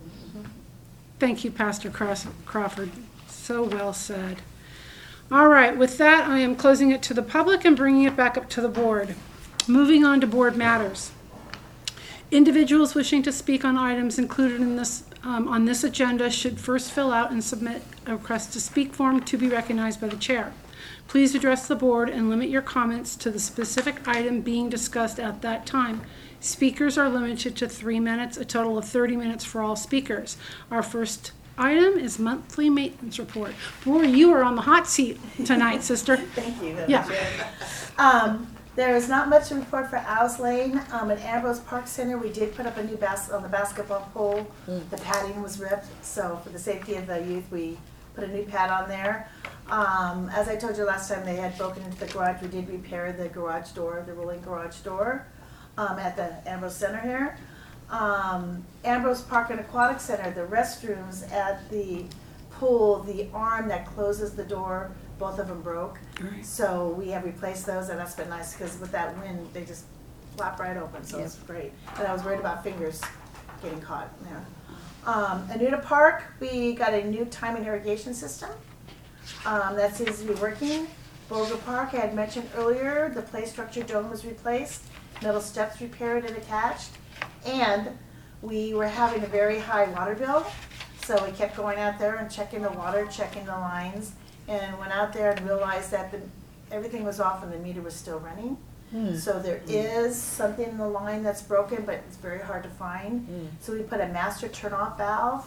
Thank you, Pastor Crawford. So well said. All right, with that, I am closing it to the public and bringing it back up to the board. Moving on to board matters. Individuals wishing to speak on items included in this on this agenda should first fill out and submit a request to speak form to be recognized by the chair. Please address the board and limit your comments to the specific item being discussed at that time. Speakers are limited to 3 minutes, a total of 30 minutes for all speakers. Our first item is monthly maintenance report. Boy, you are on the hot seat tonight, sister. Thank you. Yeah. There is not much to report for Owls Lane. At Ambrose Park Center, we did put up a new on the basketball pole. The padding was ripped, so for the safety of the youth, we put a new pad on there. As I told you last time, they had broken into the garage. We did repair the garage door, the rolling garage door, at the Ambrose Center here. Ambrose Park and Aquatic Center, the restrooms at the pool, the arm that closes the door, both of them broke. Right. So we have replaced those, and that's been nice because with that wind, they just flap right open. So it's great. And I was worried about fingers getting caught there. Anuta Park, we got a new timing irrigation system. That seems to be working. Boulder Park, I had mentioned earlier, the play structure dome was replaced, metal steps repaired and attached, and we were having a very high water bill, so we kept going out there and checking the water, checking the lines, and went out there and realized that everything was off and the meter was still running. So there is something in the line that's broken, but it's very hard to find. So we put a master turn-off valve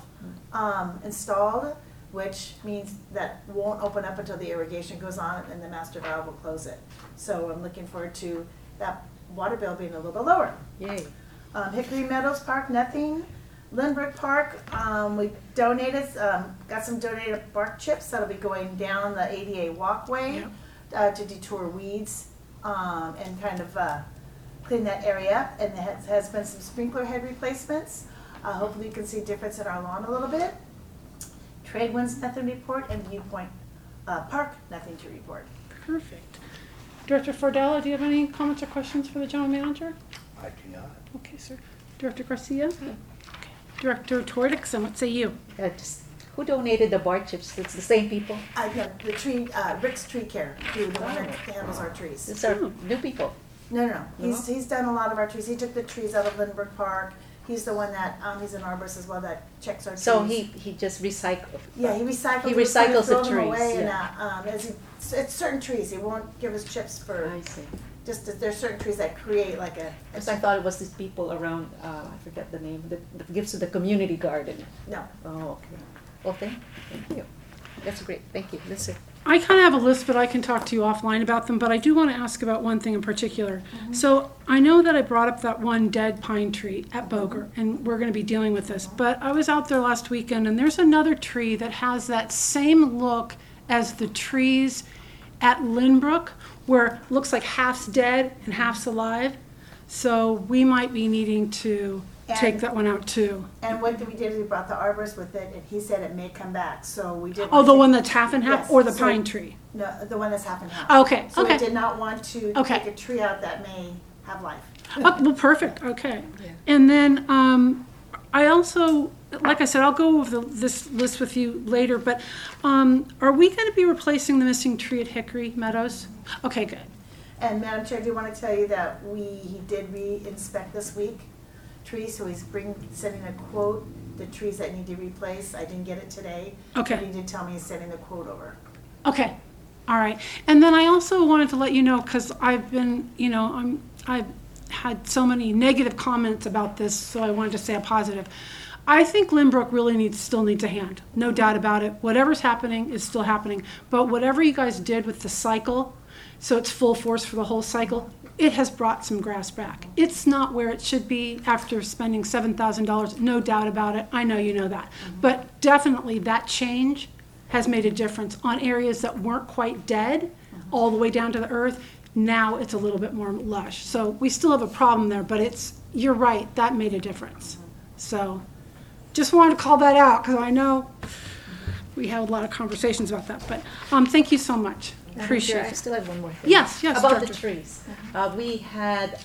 installed, which means that won't open up until the irrigation goes on and the master valve will close it. So I'm looking forward to that water bill being a little bit lower. Yay. Hickory Meadows Park, nothing. Lindbrook Park, we donated, got some donated bark chips that'll be going down the ADA walkway to detour weeds and kind of clean that area. And there has been some sprinkler head replacements. Hopefully you can see a difference in our lawn a little bit. Tradewinds, nothing to report, and Viewpoint Park, nothing to report. Perfect. Director Fordella, do you have any comments or questions for the general manager? I do not. Okay, sir. Director Garcia? Okay. Director Tordickson, what say you? Who donated the bark chips? It's the same people. No, the tree, Rick's Tree Care, the one that handles our trees. These are Oh. new people. No. He's done a lot of our trees. He took the trees out of Lindbrook Park. He's the one that, he's an arborist as well that checks our trees. So he just recycled. Yeah, he recycles. He them, recycles the throw them trees, away yeah. And, it's certain trees. He won't give us chips for, I see. just, there's certain trees that create like a Because I thought it was these people around, I forget the name, that gives to the community garden. no. Oh, okay. Well, thank you. That's great. Thank you. Listen. I kind of have a list, but I can talk to you offline about them, but I do want to ask about one thing in particular. So I know that I brought up that one dead pine tree at Boger, and we're going to be dealing with this, but I was out there last weekend, and there's another tree that has that same look as the trees at Lynbrook, where it looks like half's dead and half's alive. So we might be needing to take And- that one out too. And what we did is we brought the arborist with it, and he said it may come back. So we did. Oh, the one that's half and half, Yes, or the so- pine tree? No, the one that's half and half. Okay, So we okay. did not want to Okay. take a tree out that may have life. Oh, well, perfect, okay. And then, I also, like I said, I'll go over this list with you later, but, are we gonna be replacing the missing tree at Hickory Meadows? Okay, good. And Madam Chair, I do want to tell you that he did re-inspect this week trees, so he's sending a quote, the trees that need to replace. I didn't get it today. Okay. But he did tell me he's sending the quote over. Okay, all right. And then I also wanted to let you know, because I've been, I've had so many negative comments about this, so I wanted to say a positive. I think Lynbrook really still needs a hand, no doubt about it. Whatever's happening is still happening. But whatever you guys did with the cycle, so it's full force for the whole cycle, it has brought some grass back. It's not where it should be after spending $7,000, no doubt about it. I know you know that. But definitely that change has made a difference on areas that weren't quite dead, all the way down to the earth. Now it's a little bit more lush. So we still have a problem there, but you're right, that made a difference. So just wanted to call that out, because I know we had a lot of conversations about that. But thank you so much. Appreciate I it. still have one more thing. Yes, yes, About Director. the trees. We had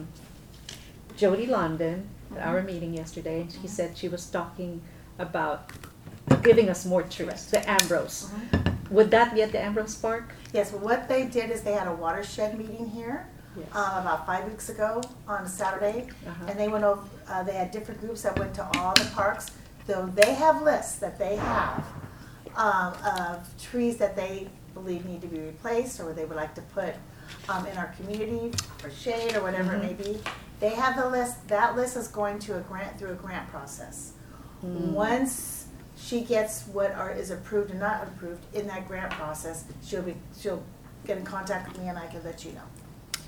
Jody London at our meeting yesterday, and she said she was talking about giving us more trees, the Ambrose. Would that be at the Ambrose Park? Yes, well, what they did is they had a watershed meeting here Yes. about 5 weeks ago on a Saturday. And they went over, they had different groups that went to all the parks. So they have lists that they have of trees that they believe need to be replaced or they would like to put in our community for shade or whatever it may be. They have the list. That list is going to through a grant process. Once she gets what is approved and not approved in that grant process, she'll get in contact with me and I can let you know.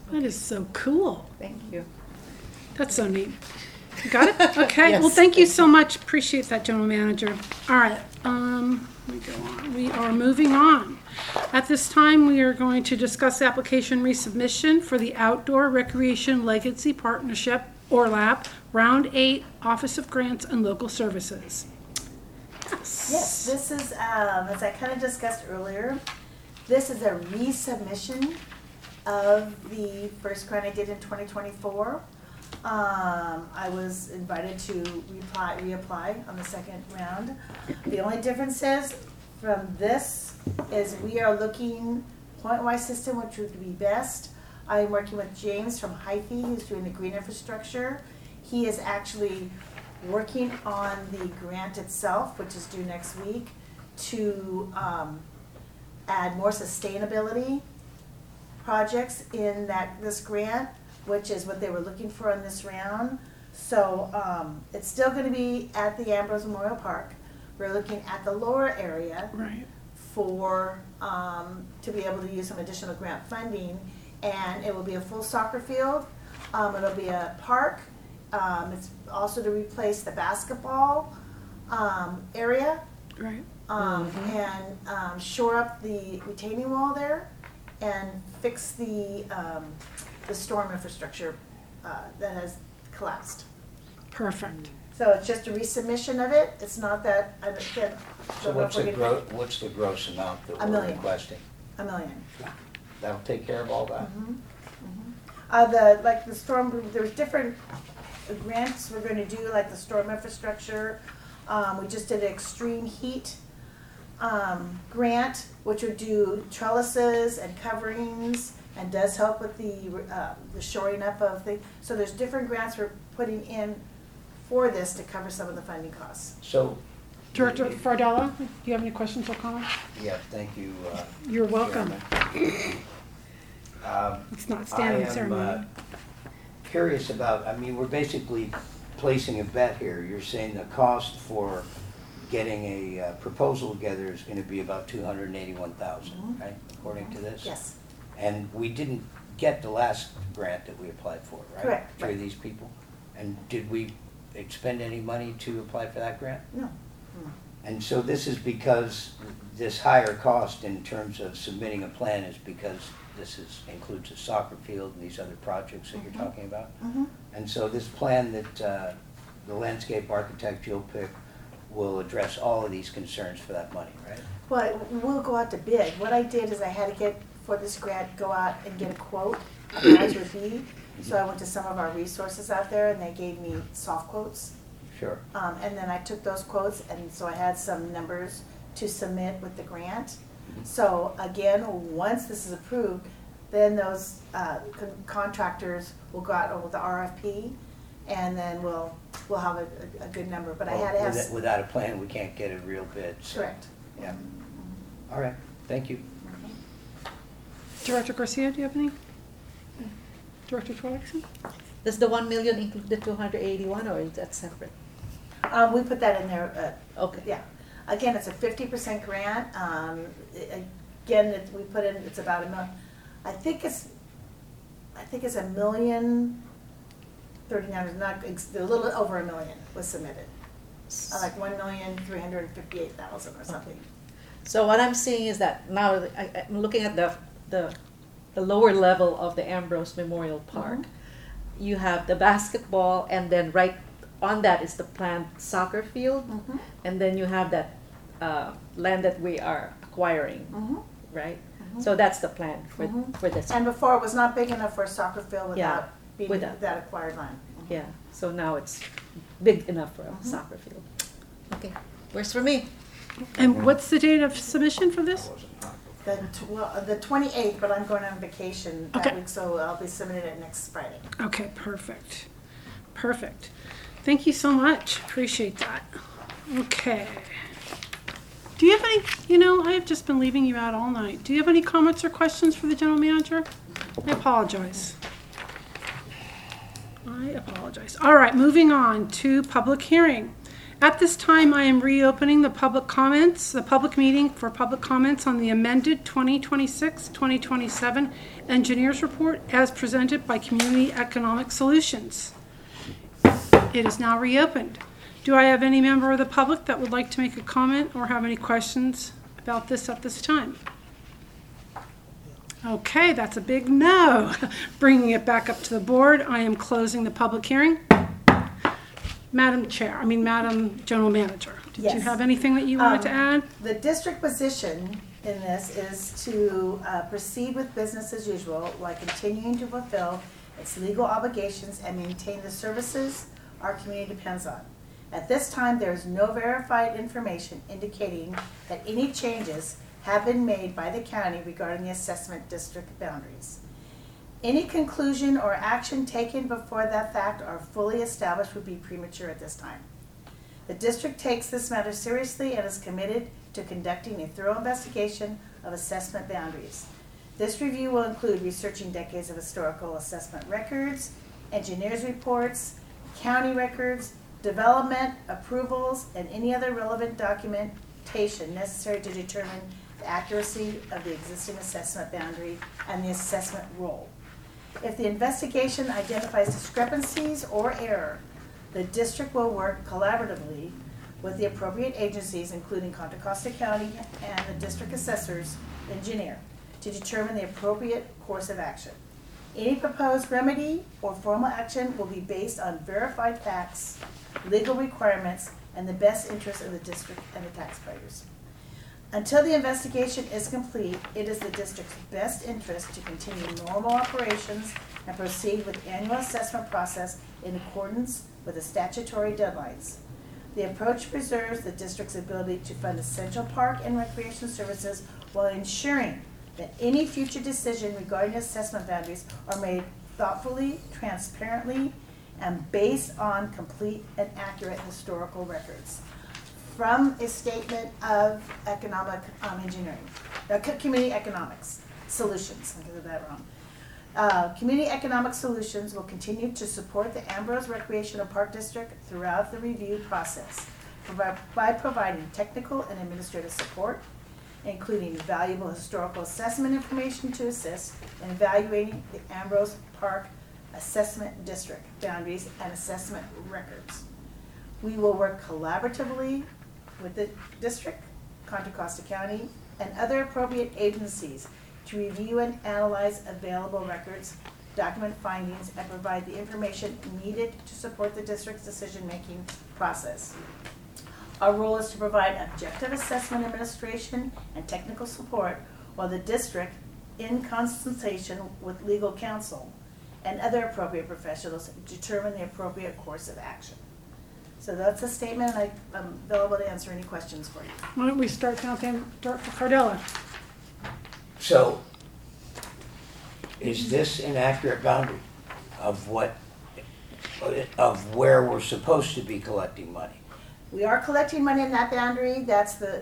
That is so cool. Thank you. That's so neat. You got it? Okay. Well, Yes. thank you so much. Appreciate that, General Manager. All right. Let me go on. We are moving on. At this time, we are going to discuss application resubmission for the Outdoor Recreation Legacy Partnership, or LAP, Round 8, Office of Grants and Local Services. Yes, this is, as I kind of discussed earlier, this is a resubmission of the first grant I did in 2024. I was invited to reapply on the second round. The only difference is from this is we are looking point-wise system, which would be best. I'm working with James from HIFI, who's doing the green infrastructure. He is actually working on the grant itself, which is due next week, to add more sustainability projects in this grant, which is what they were looking for in this round. So it's still going to be at the Ambrose Memorial Park. We're looking at the lower area Right. for to be able to use some additional grant funding, and it will be a full soccer field. It'll be a park. It's also to replace the basketball area Right. and shore up the retaining wall there and fix the storm infrastructure that has collapsed. Perfect. So it's just a resubmission of it. It's not that, I can't. So what's the gross amount that $1 we're million. requesting? $1 million. That'll take care of all that? The storm, there's different grants we're gonna do, like the storm infrastructure. We just did an extreme heat grant, which would do trellises and coverings and does help with the shoring up of things. So there's different grants we're putting in for this to cover some of the funding costs. So. Director Fardella, do you have any questions or comments? Yeah, thank you. You're welcome. Chairman. It's not standing I am ceremony. curious about, I mean, we're basically placing a bet here. You're saying the cost for getting a proposal together is going to be about $281,000, right, according to this? Yes, And we didn't get the last grant that we applied for, right? Correct, Through right. these people? And did we expend any money to apply for that grant? no, And so this is because this higher cost in terms of submitting a plan is because includes a soccer field and these other projects that you're talking about? And so this plan that the landscape architect Jill picked will address all of these concerns for that money, right? well, we'll go out to bid. What I did is I had to get, for this grant, go out and get a quote of what it would be. So I went to some of our resources out there and they gave me soft quotes. Sure. And then I took those quotes, and so I had some numbers to submit with the grant. So again, once this is approved, then those contractors will go out with the RFP, and then we'll have a good number. But I had to have. Without a plan, we can't get a real bid. So, Correct. yeah. All right, thank you. Director Garcia, do you have any? Director Torlakson? Does the 1 million include the 281 or is that separate? We put that in there. Okay. Yeah. Again, it's a 50% grant. Again, we put in. It's about $1 million. I think it's $1,039,000. Not a little over $1 million was submitted. Like $1,358,000 or something. So what I'm seeing is that now I'm looking at the lower level of the Ambrose Memorial Park. You have the basketball, and then right on that is the planned soccer field, and then you have that land that we are acquiring, right? So that's the plan for this. And before it was not big enough for a soccer field without being without. that acquired land. Yeah, so now it's big enough for a soccer field. Okay, works for me. And what's the date of submission for this? The 28th, but I'm going on vacation that Okay. week, so I'll be submitting it next Friday. Okay, perfect. Perfect. Thank you so much. Appreciate that. Okay. Do you have any, I have just been leaving you out all night. Do you have any comments or questions for the general manager? I apologize. All right, moving on to public hearing. At this time, I am reopening the public meeting for public comments on the amended 2026-2027 Engineers Report as presented by Community Economic Solutions. It is now reopened. Do I have any member of the public that would like to make a comment or have any questions about this at this time? Okay, that's a big no. Bringing it back up to the board, I am closing the public hearing. Madam General Manager, did you Yes. have anything that you wanted to add? The district position in this is to proceed with business as usual while continuing to fulfill its legal obligations and maintain the services our community depends on. At this time, there is no verified information indicating that any changes have been made by the county regarding the assessment district boundaries. Any conclusion or action taken before that fact are fully established would be premature at this time. The district takes this matter seriously and is committed to conducting a thorough investigation of assessment boundaries. This review will include researching decades of historical assessment records, engineers' reports, county records, development, approvals, and any other relevant documentation necessary to determine the accuracy of the existing assessment boundary and the assessment role. If the investigation identifies discrepancies or error, the district will work collaboratively with the appropriate agencies, including Contra Costa County and the district assessor's engineer, to determine the appropriate course of action. Any proposed remedy or formal action will be based on verified facts, legal requirements, and the best interest of the district and the taxpayers. Until the investigation is complete, it is the district's best interest to continue normal operations and proceed with the annual assessment process in accordance with the statutory deadlines. The approach preserves the district's ability to fund essential park and recreation services while ensuring that any future decision regarding assessment boundaries are made thoughtfully, transparently, and based on complete and accurate historical records. From a statement of economic engineering, community economics solutions, I got that wrong. Community Economic Solutions will continue to support the Ambrose Recreational Park District throughout the review process by providing technical and administrative support, including valuable historical assessment information to assist in evaluating the Ambrose Park Assessment District boundaries and assessment records. We will work collaboratively with the district, Contra Costa County, and other appropriate agencies to review and analyze available records, document findings, and provide the information needed to support the district's decision-making process. Our role is to provide objective assessment administration and technical support while the district, in consultation with legal counsel and other appropriate professionals, determine the appropriate course of action. So that's a statement. I'm available to answer any questions for you. Why don't we start down there, Dr. Cardella? So, is this an accurate boundary of where we're supposed to be collecting money? We are collecting money in that boundary. That's the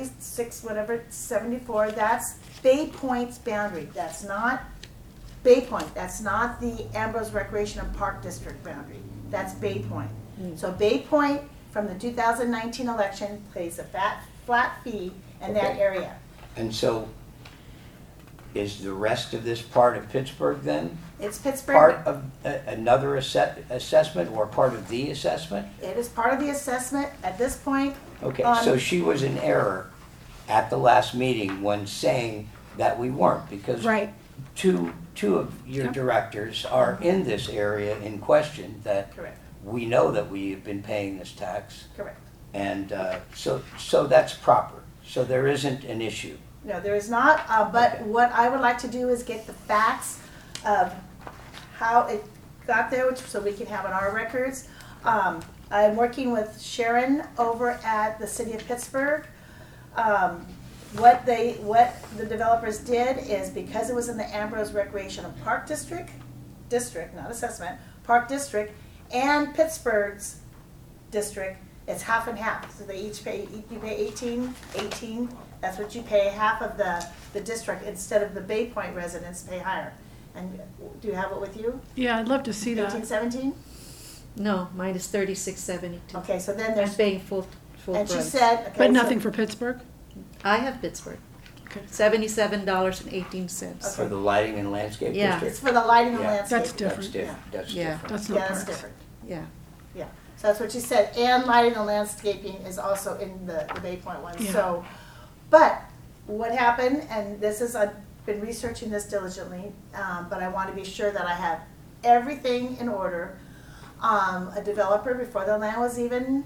74. That's Bay Point's boundary. That's not Bay Point. That's not the Ambrose Recreation and Park District boundary. That's Bay Point. So Bay Point, from the 2019 election, pays a flat fee in that area. And so, is the rest of this part of Pittsburgh then? It's Pittsburgh. Part of another assessment or part of the assessment? It is part of the assessment at this point. Okay, so she was in error at the last meeting when saying that we weren't, because Right. two of your Yep. directors are in this area in question, that Correct. we know that we have been paying this tax, Correct. and so that's proper. So there isn't an issue. No, there is not, but Okay. what I would like to do is get the facts of how it got there, so we can have on our records. I'm working with Sharon over at the city of Pittsburgh. What the developers did is, because it was in the Ambrose Recreational Park District, not assessment, Park District, and Pittsburgh's district, it's half and half. So they each pay, you pay 18, that's what you pay, half of the district, instead of the Bay Point residents pay higher. And do you have it with you? Yeah, I'd love to see that. 1817? No, mine is 3672. Okay, so then I'm there's, paying full and she price. said, okay. But so- nothing for Pittsburgh? I have Pittsburgh. Okay. $77.18. For the lighting and landscape Yeah. It's district? for the lighting and Yeah. landscape. That's different. That's Yeah. different. That's Yeah, not that's parks. different. Yeah. Yeah, so that's what she said, and lighting and landscaping is also in the Bay Point one, Yeah. so. But what happened, and this is, I've been researching this diligently, but I want to be sure that I have everything in order. A developer, before the land was even,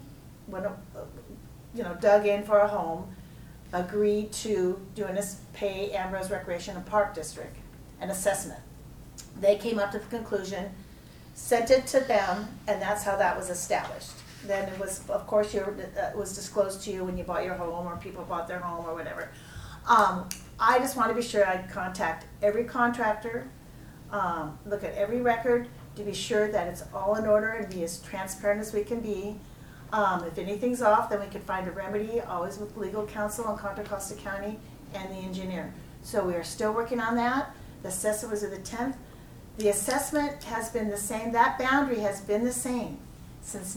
dug in for a home, agreed to pay Ambrose Recreation and Park District an assessment. They came up to the conclusion, sent it to them, and that's how that was established. Then it was, of course, it was disclosed to you when you bought your home, or people bought their home, or whatever. I just want to be sure I contact every contractor, look at every record to be sure that it's all in order and be as transparent as we can be. If anything's off, then we can find a remedy, always with legal counsel in Contra Costa County and the engineer. So we are still working on that. The assessment was at the 10th. The assessment has been the same, that boundary has been the same since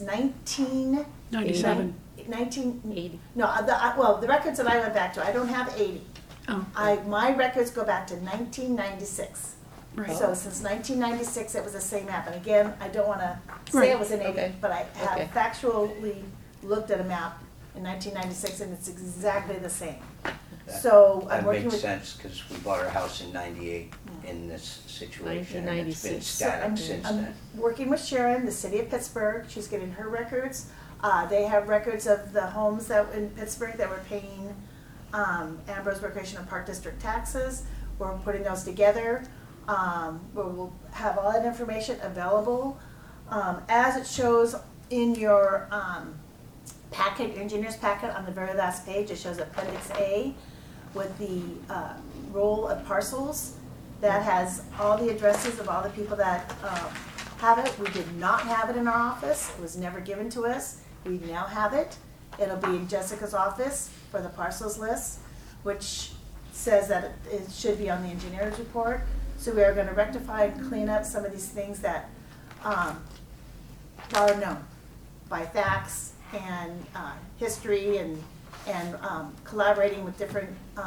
97. 80. No, the records that I went back to, I don't have 80. Oh, My records go back to 1996. right. So since 1996, it was the same map. And again, I don't want to say Right. it was an 80, Okay. but I have Okay. factually looked at a map in 1996, and it's exactly the same. That- So I'm That working makes with. sense, because we bought our house in 98 in this situation, and it's been 1996. static since I'm then. working with Sharon, the city of Pittsburgh. She's getting her records. They have records of the homes that in Pittsburgh that were paying Ambrose Recreation and Park District taxes. We're putting those together. We'll have all that information available. As it shows in your packet, engineer's packet, on the very last page, it shows Appendix A with the roll of parcels. That has all the addresses of all the people that have it. We did not have it in our office. It was never given to us. We now have it. It'll be in Jessica's office for the parcels list, which says that it should be on the engineer's report. So we are going to rectify and clean up some of these things that are known by facts and history and collaborating with different,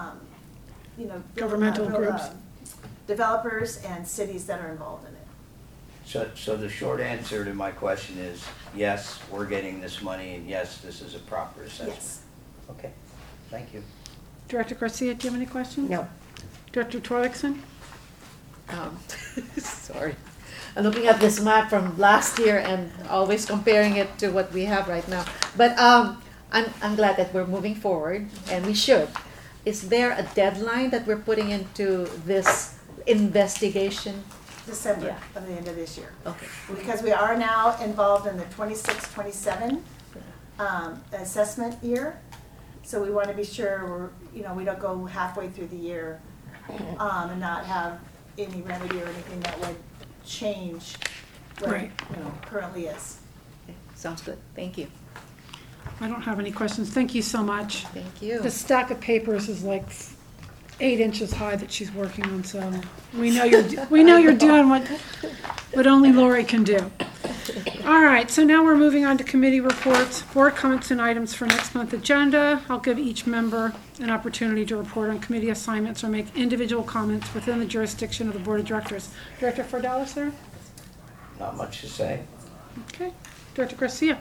Governmental groups. Developers and cities that are involved in it. So the short answer to my question is, yes, we're getting this money, and yes, this is a proper assessment. Yes. Okay, thank you. Director Garcia, do you have any questions? No. Director Torlakson? Sorry. I'm looking at this map from last year and always comparing it to what we have right now. But I'm glad that we're moving forward, and we should. Is there a deadline that we're putting into this investigation? December Yeah. of the end of this year. Okay. Because we are now involved in the 26-27 assessment year. So we want to be sure we don't go halfway through the year and not have any remedy or anything that would change what Right. currently is. Okay, sounds good. Thank you. I don't have any questions. Thank you so much. Thank you. The stack of papers is like 8 inches high that she's working on, so we know you're doing what only Lori can do. All right, so now we're moving on to committee reports, board comments and items for next month's agenda. I'll give each member an opportunity to report on committee assignments or make individual comments within the jurisdiction of the board of directors. Director Fardalis, sir? Not much to say. Okay. Director Garcia?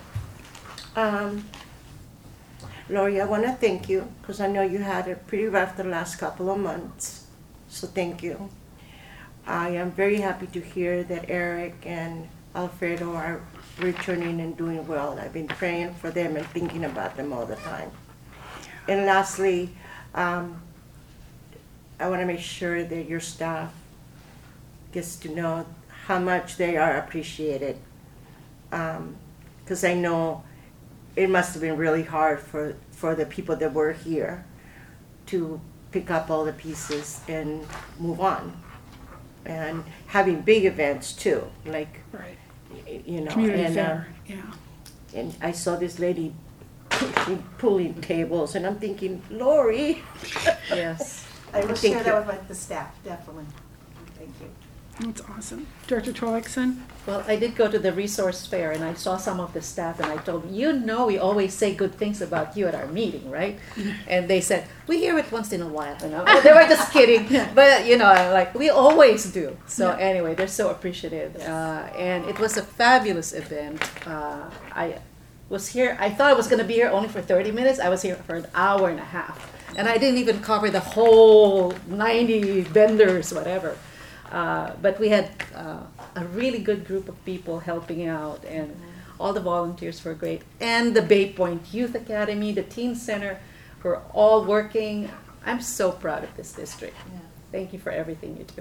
Lori, I want to thank you because I know you had it pretty rough the last couple of months. So thank you. I am very happy to hear that Eric and Alfredo are returning and doing well. I've been praying for them and thinking about them all the time. And lastly, I want to make sure that your staff gets to know how much they are appreciated. Because I know it must have been really hard for the people that were here to pick up all the pieces and move on. And having big events too, like, Right. you know. Community and, fair, yeah. And I saw this lady pulling tables, and I'm thinking, Lori. Yes. I will Thank share you. that with the staff, definitely. Thank you. That's awesome. Director Torlakson? Well, I did go to the resource fair and I saw some of the staff and I told them, you know, we always say good things about you at our meeting, right? And they said, we hear it once in a while, you know. They were just kidding, but you know, like we always do. So anyway, they're so appreciative, and it was a fabulous event. I was here. I thought I was going to be here only for 30 minutes. I was here for an hour and a half, and I didn't even cover the whole 90 vendors, whatever. But we had a really good group of people helping out, and all the volunteers were great. And the Bay Point Youth Academy, the Teen Center, were all working. I'm so proud of this district. Yeah. Thank you for everything you do.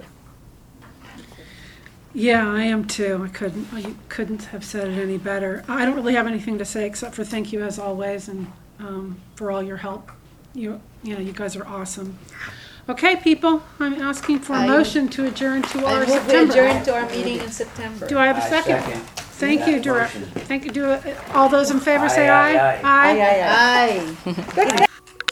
Yeah, I am too. I couldn't have said it any better. I don't really have anything to say except for thank you as always, and for all your help. You guys are awesome. Okay, people, I'm asking for a I- motion to adjourn to I our hope we September. adjourn to our meeting in September. Do I have a I second? Thank you, that Director. motion. Thank you. All those in favor say Aye, aye. aye, aye. Aye. Aye.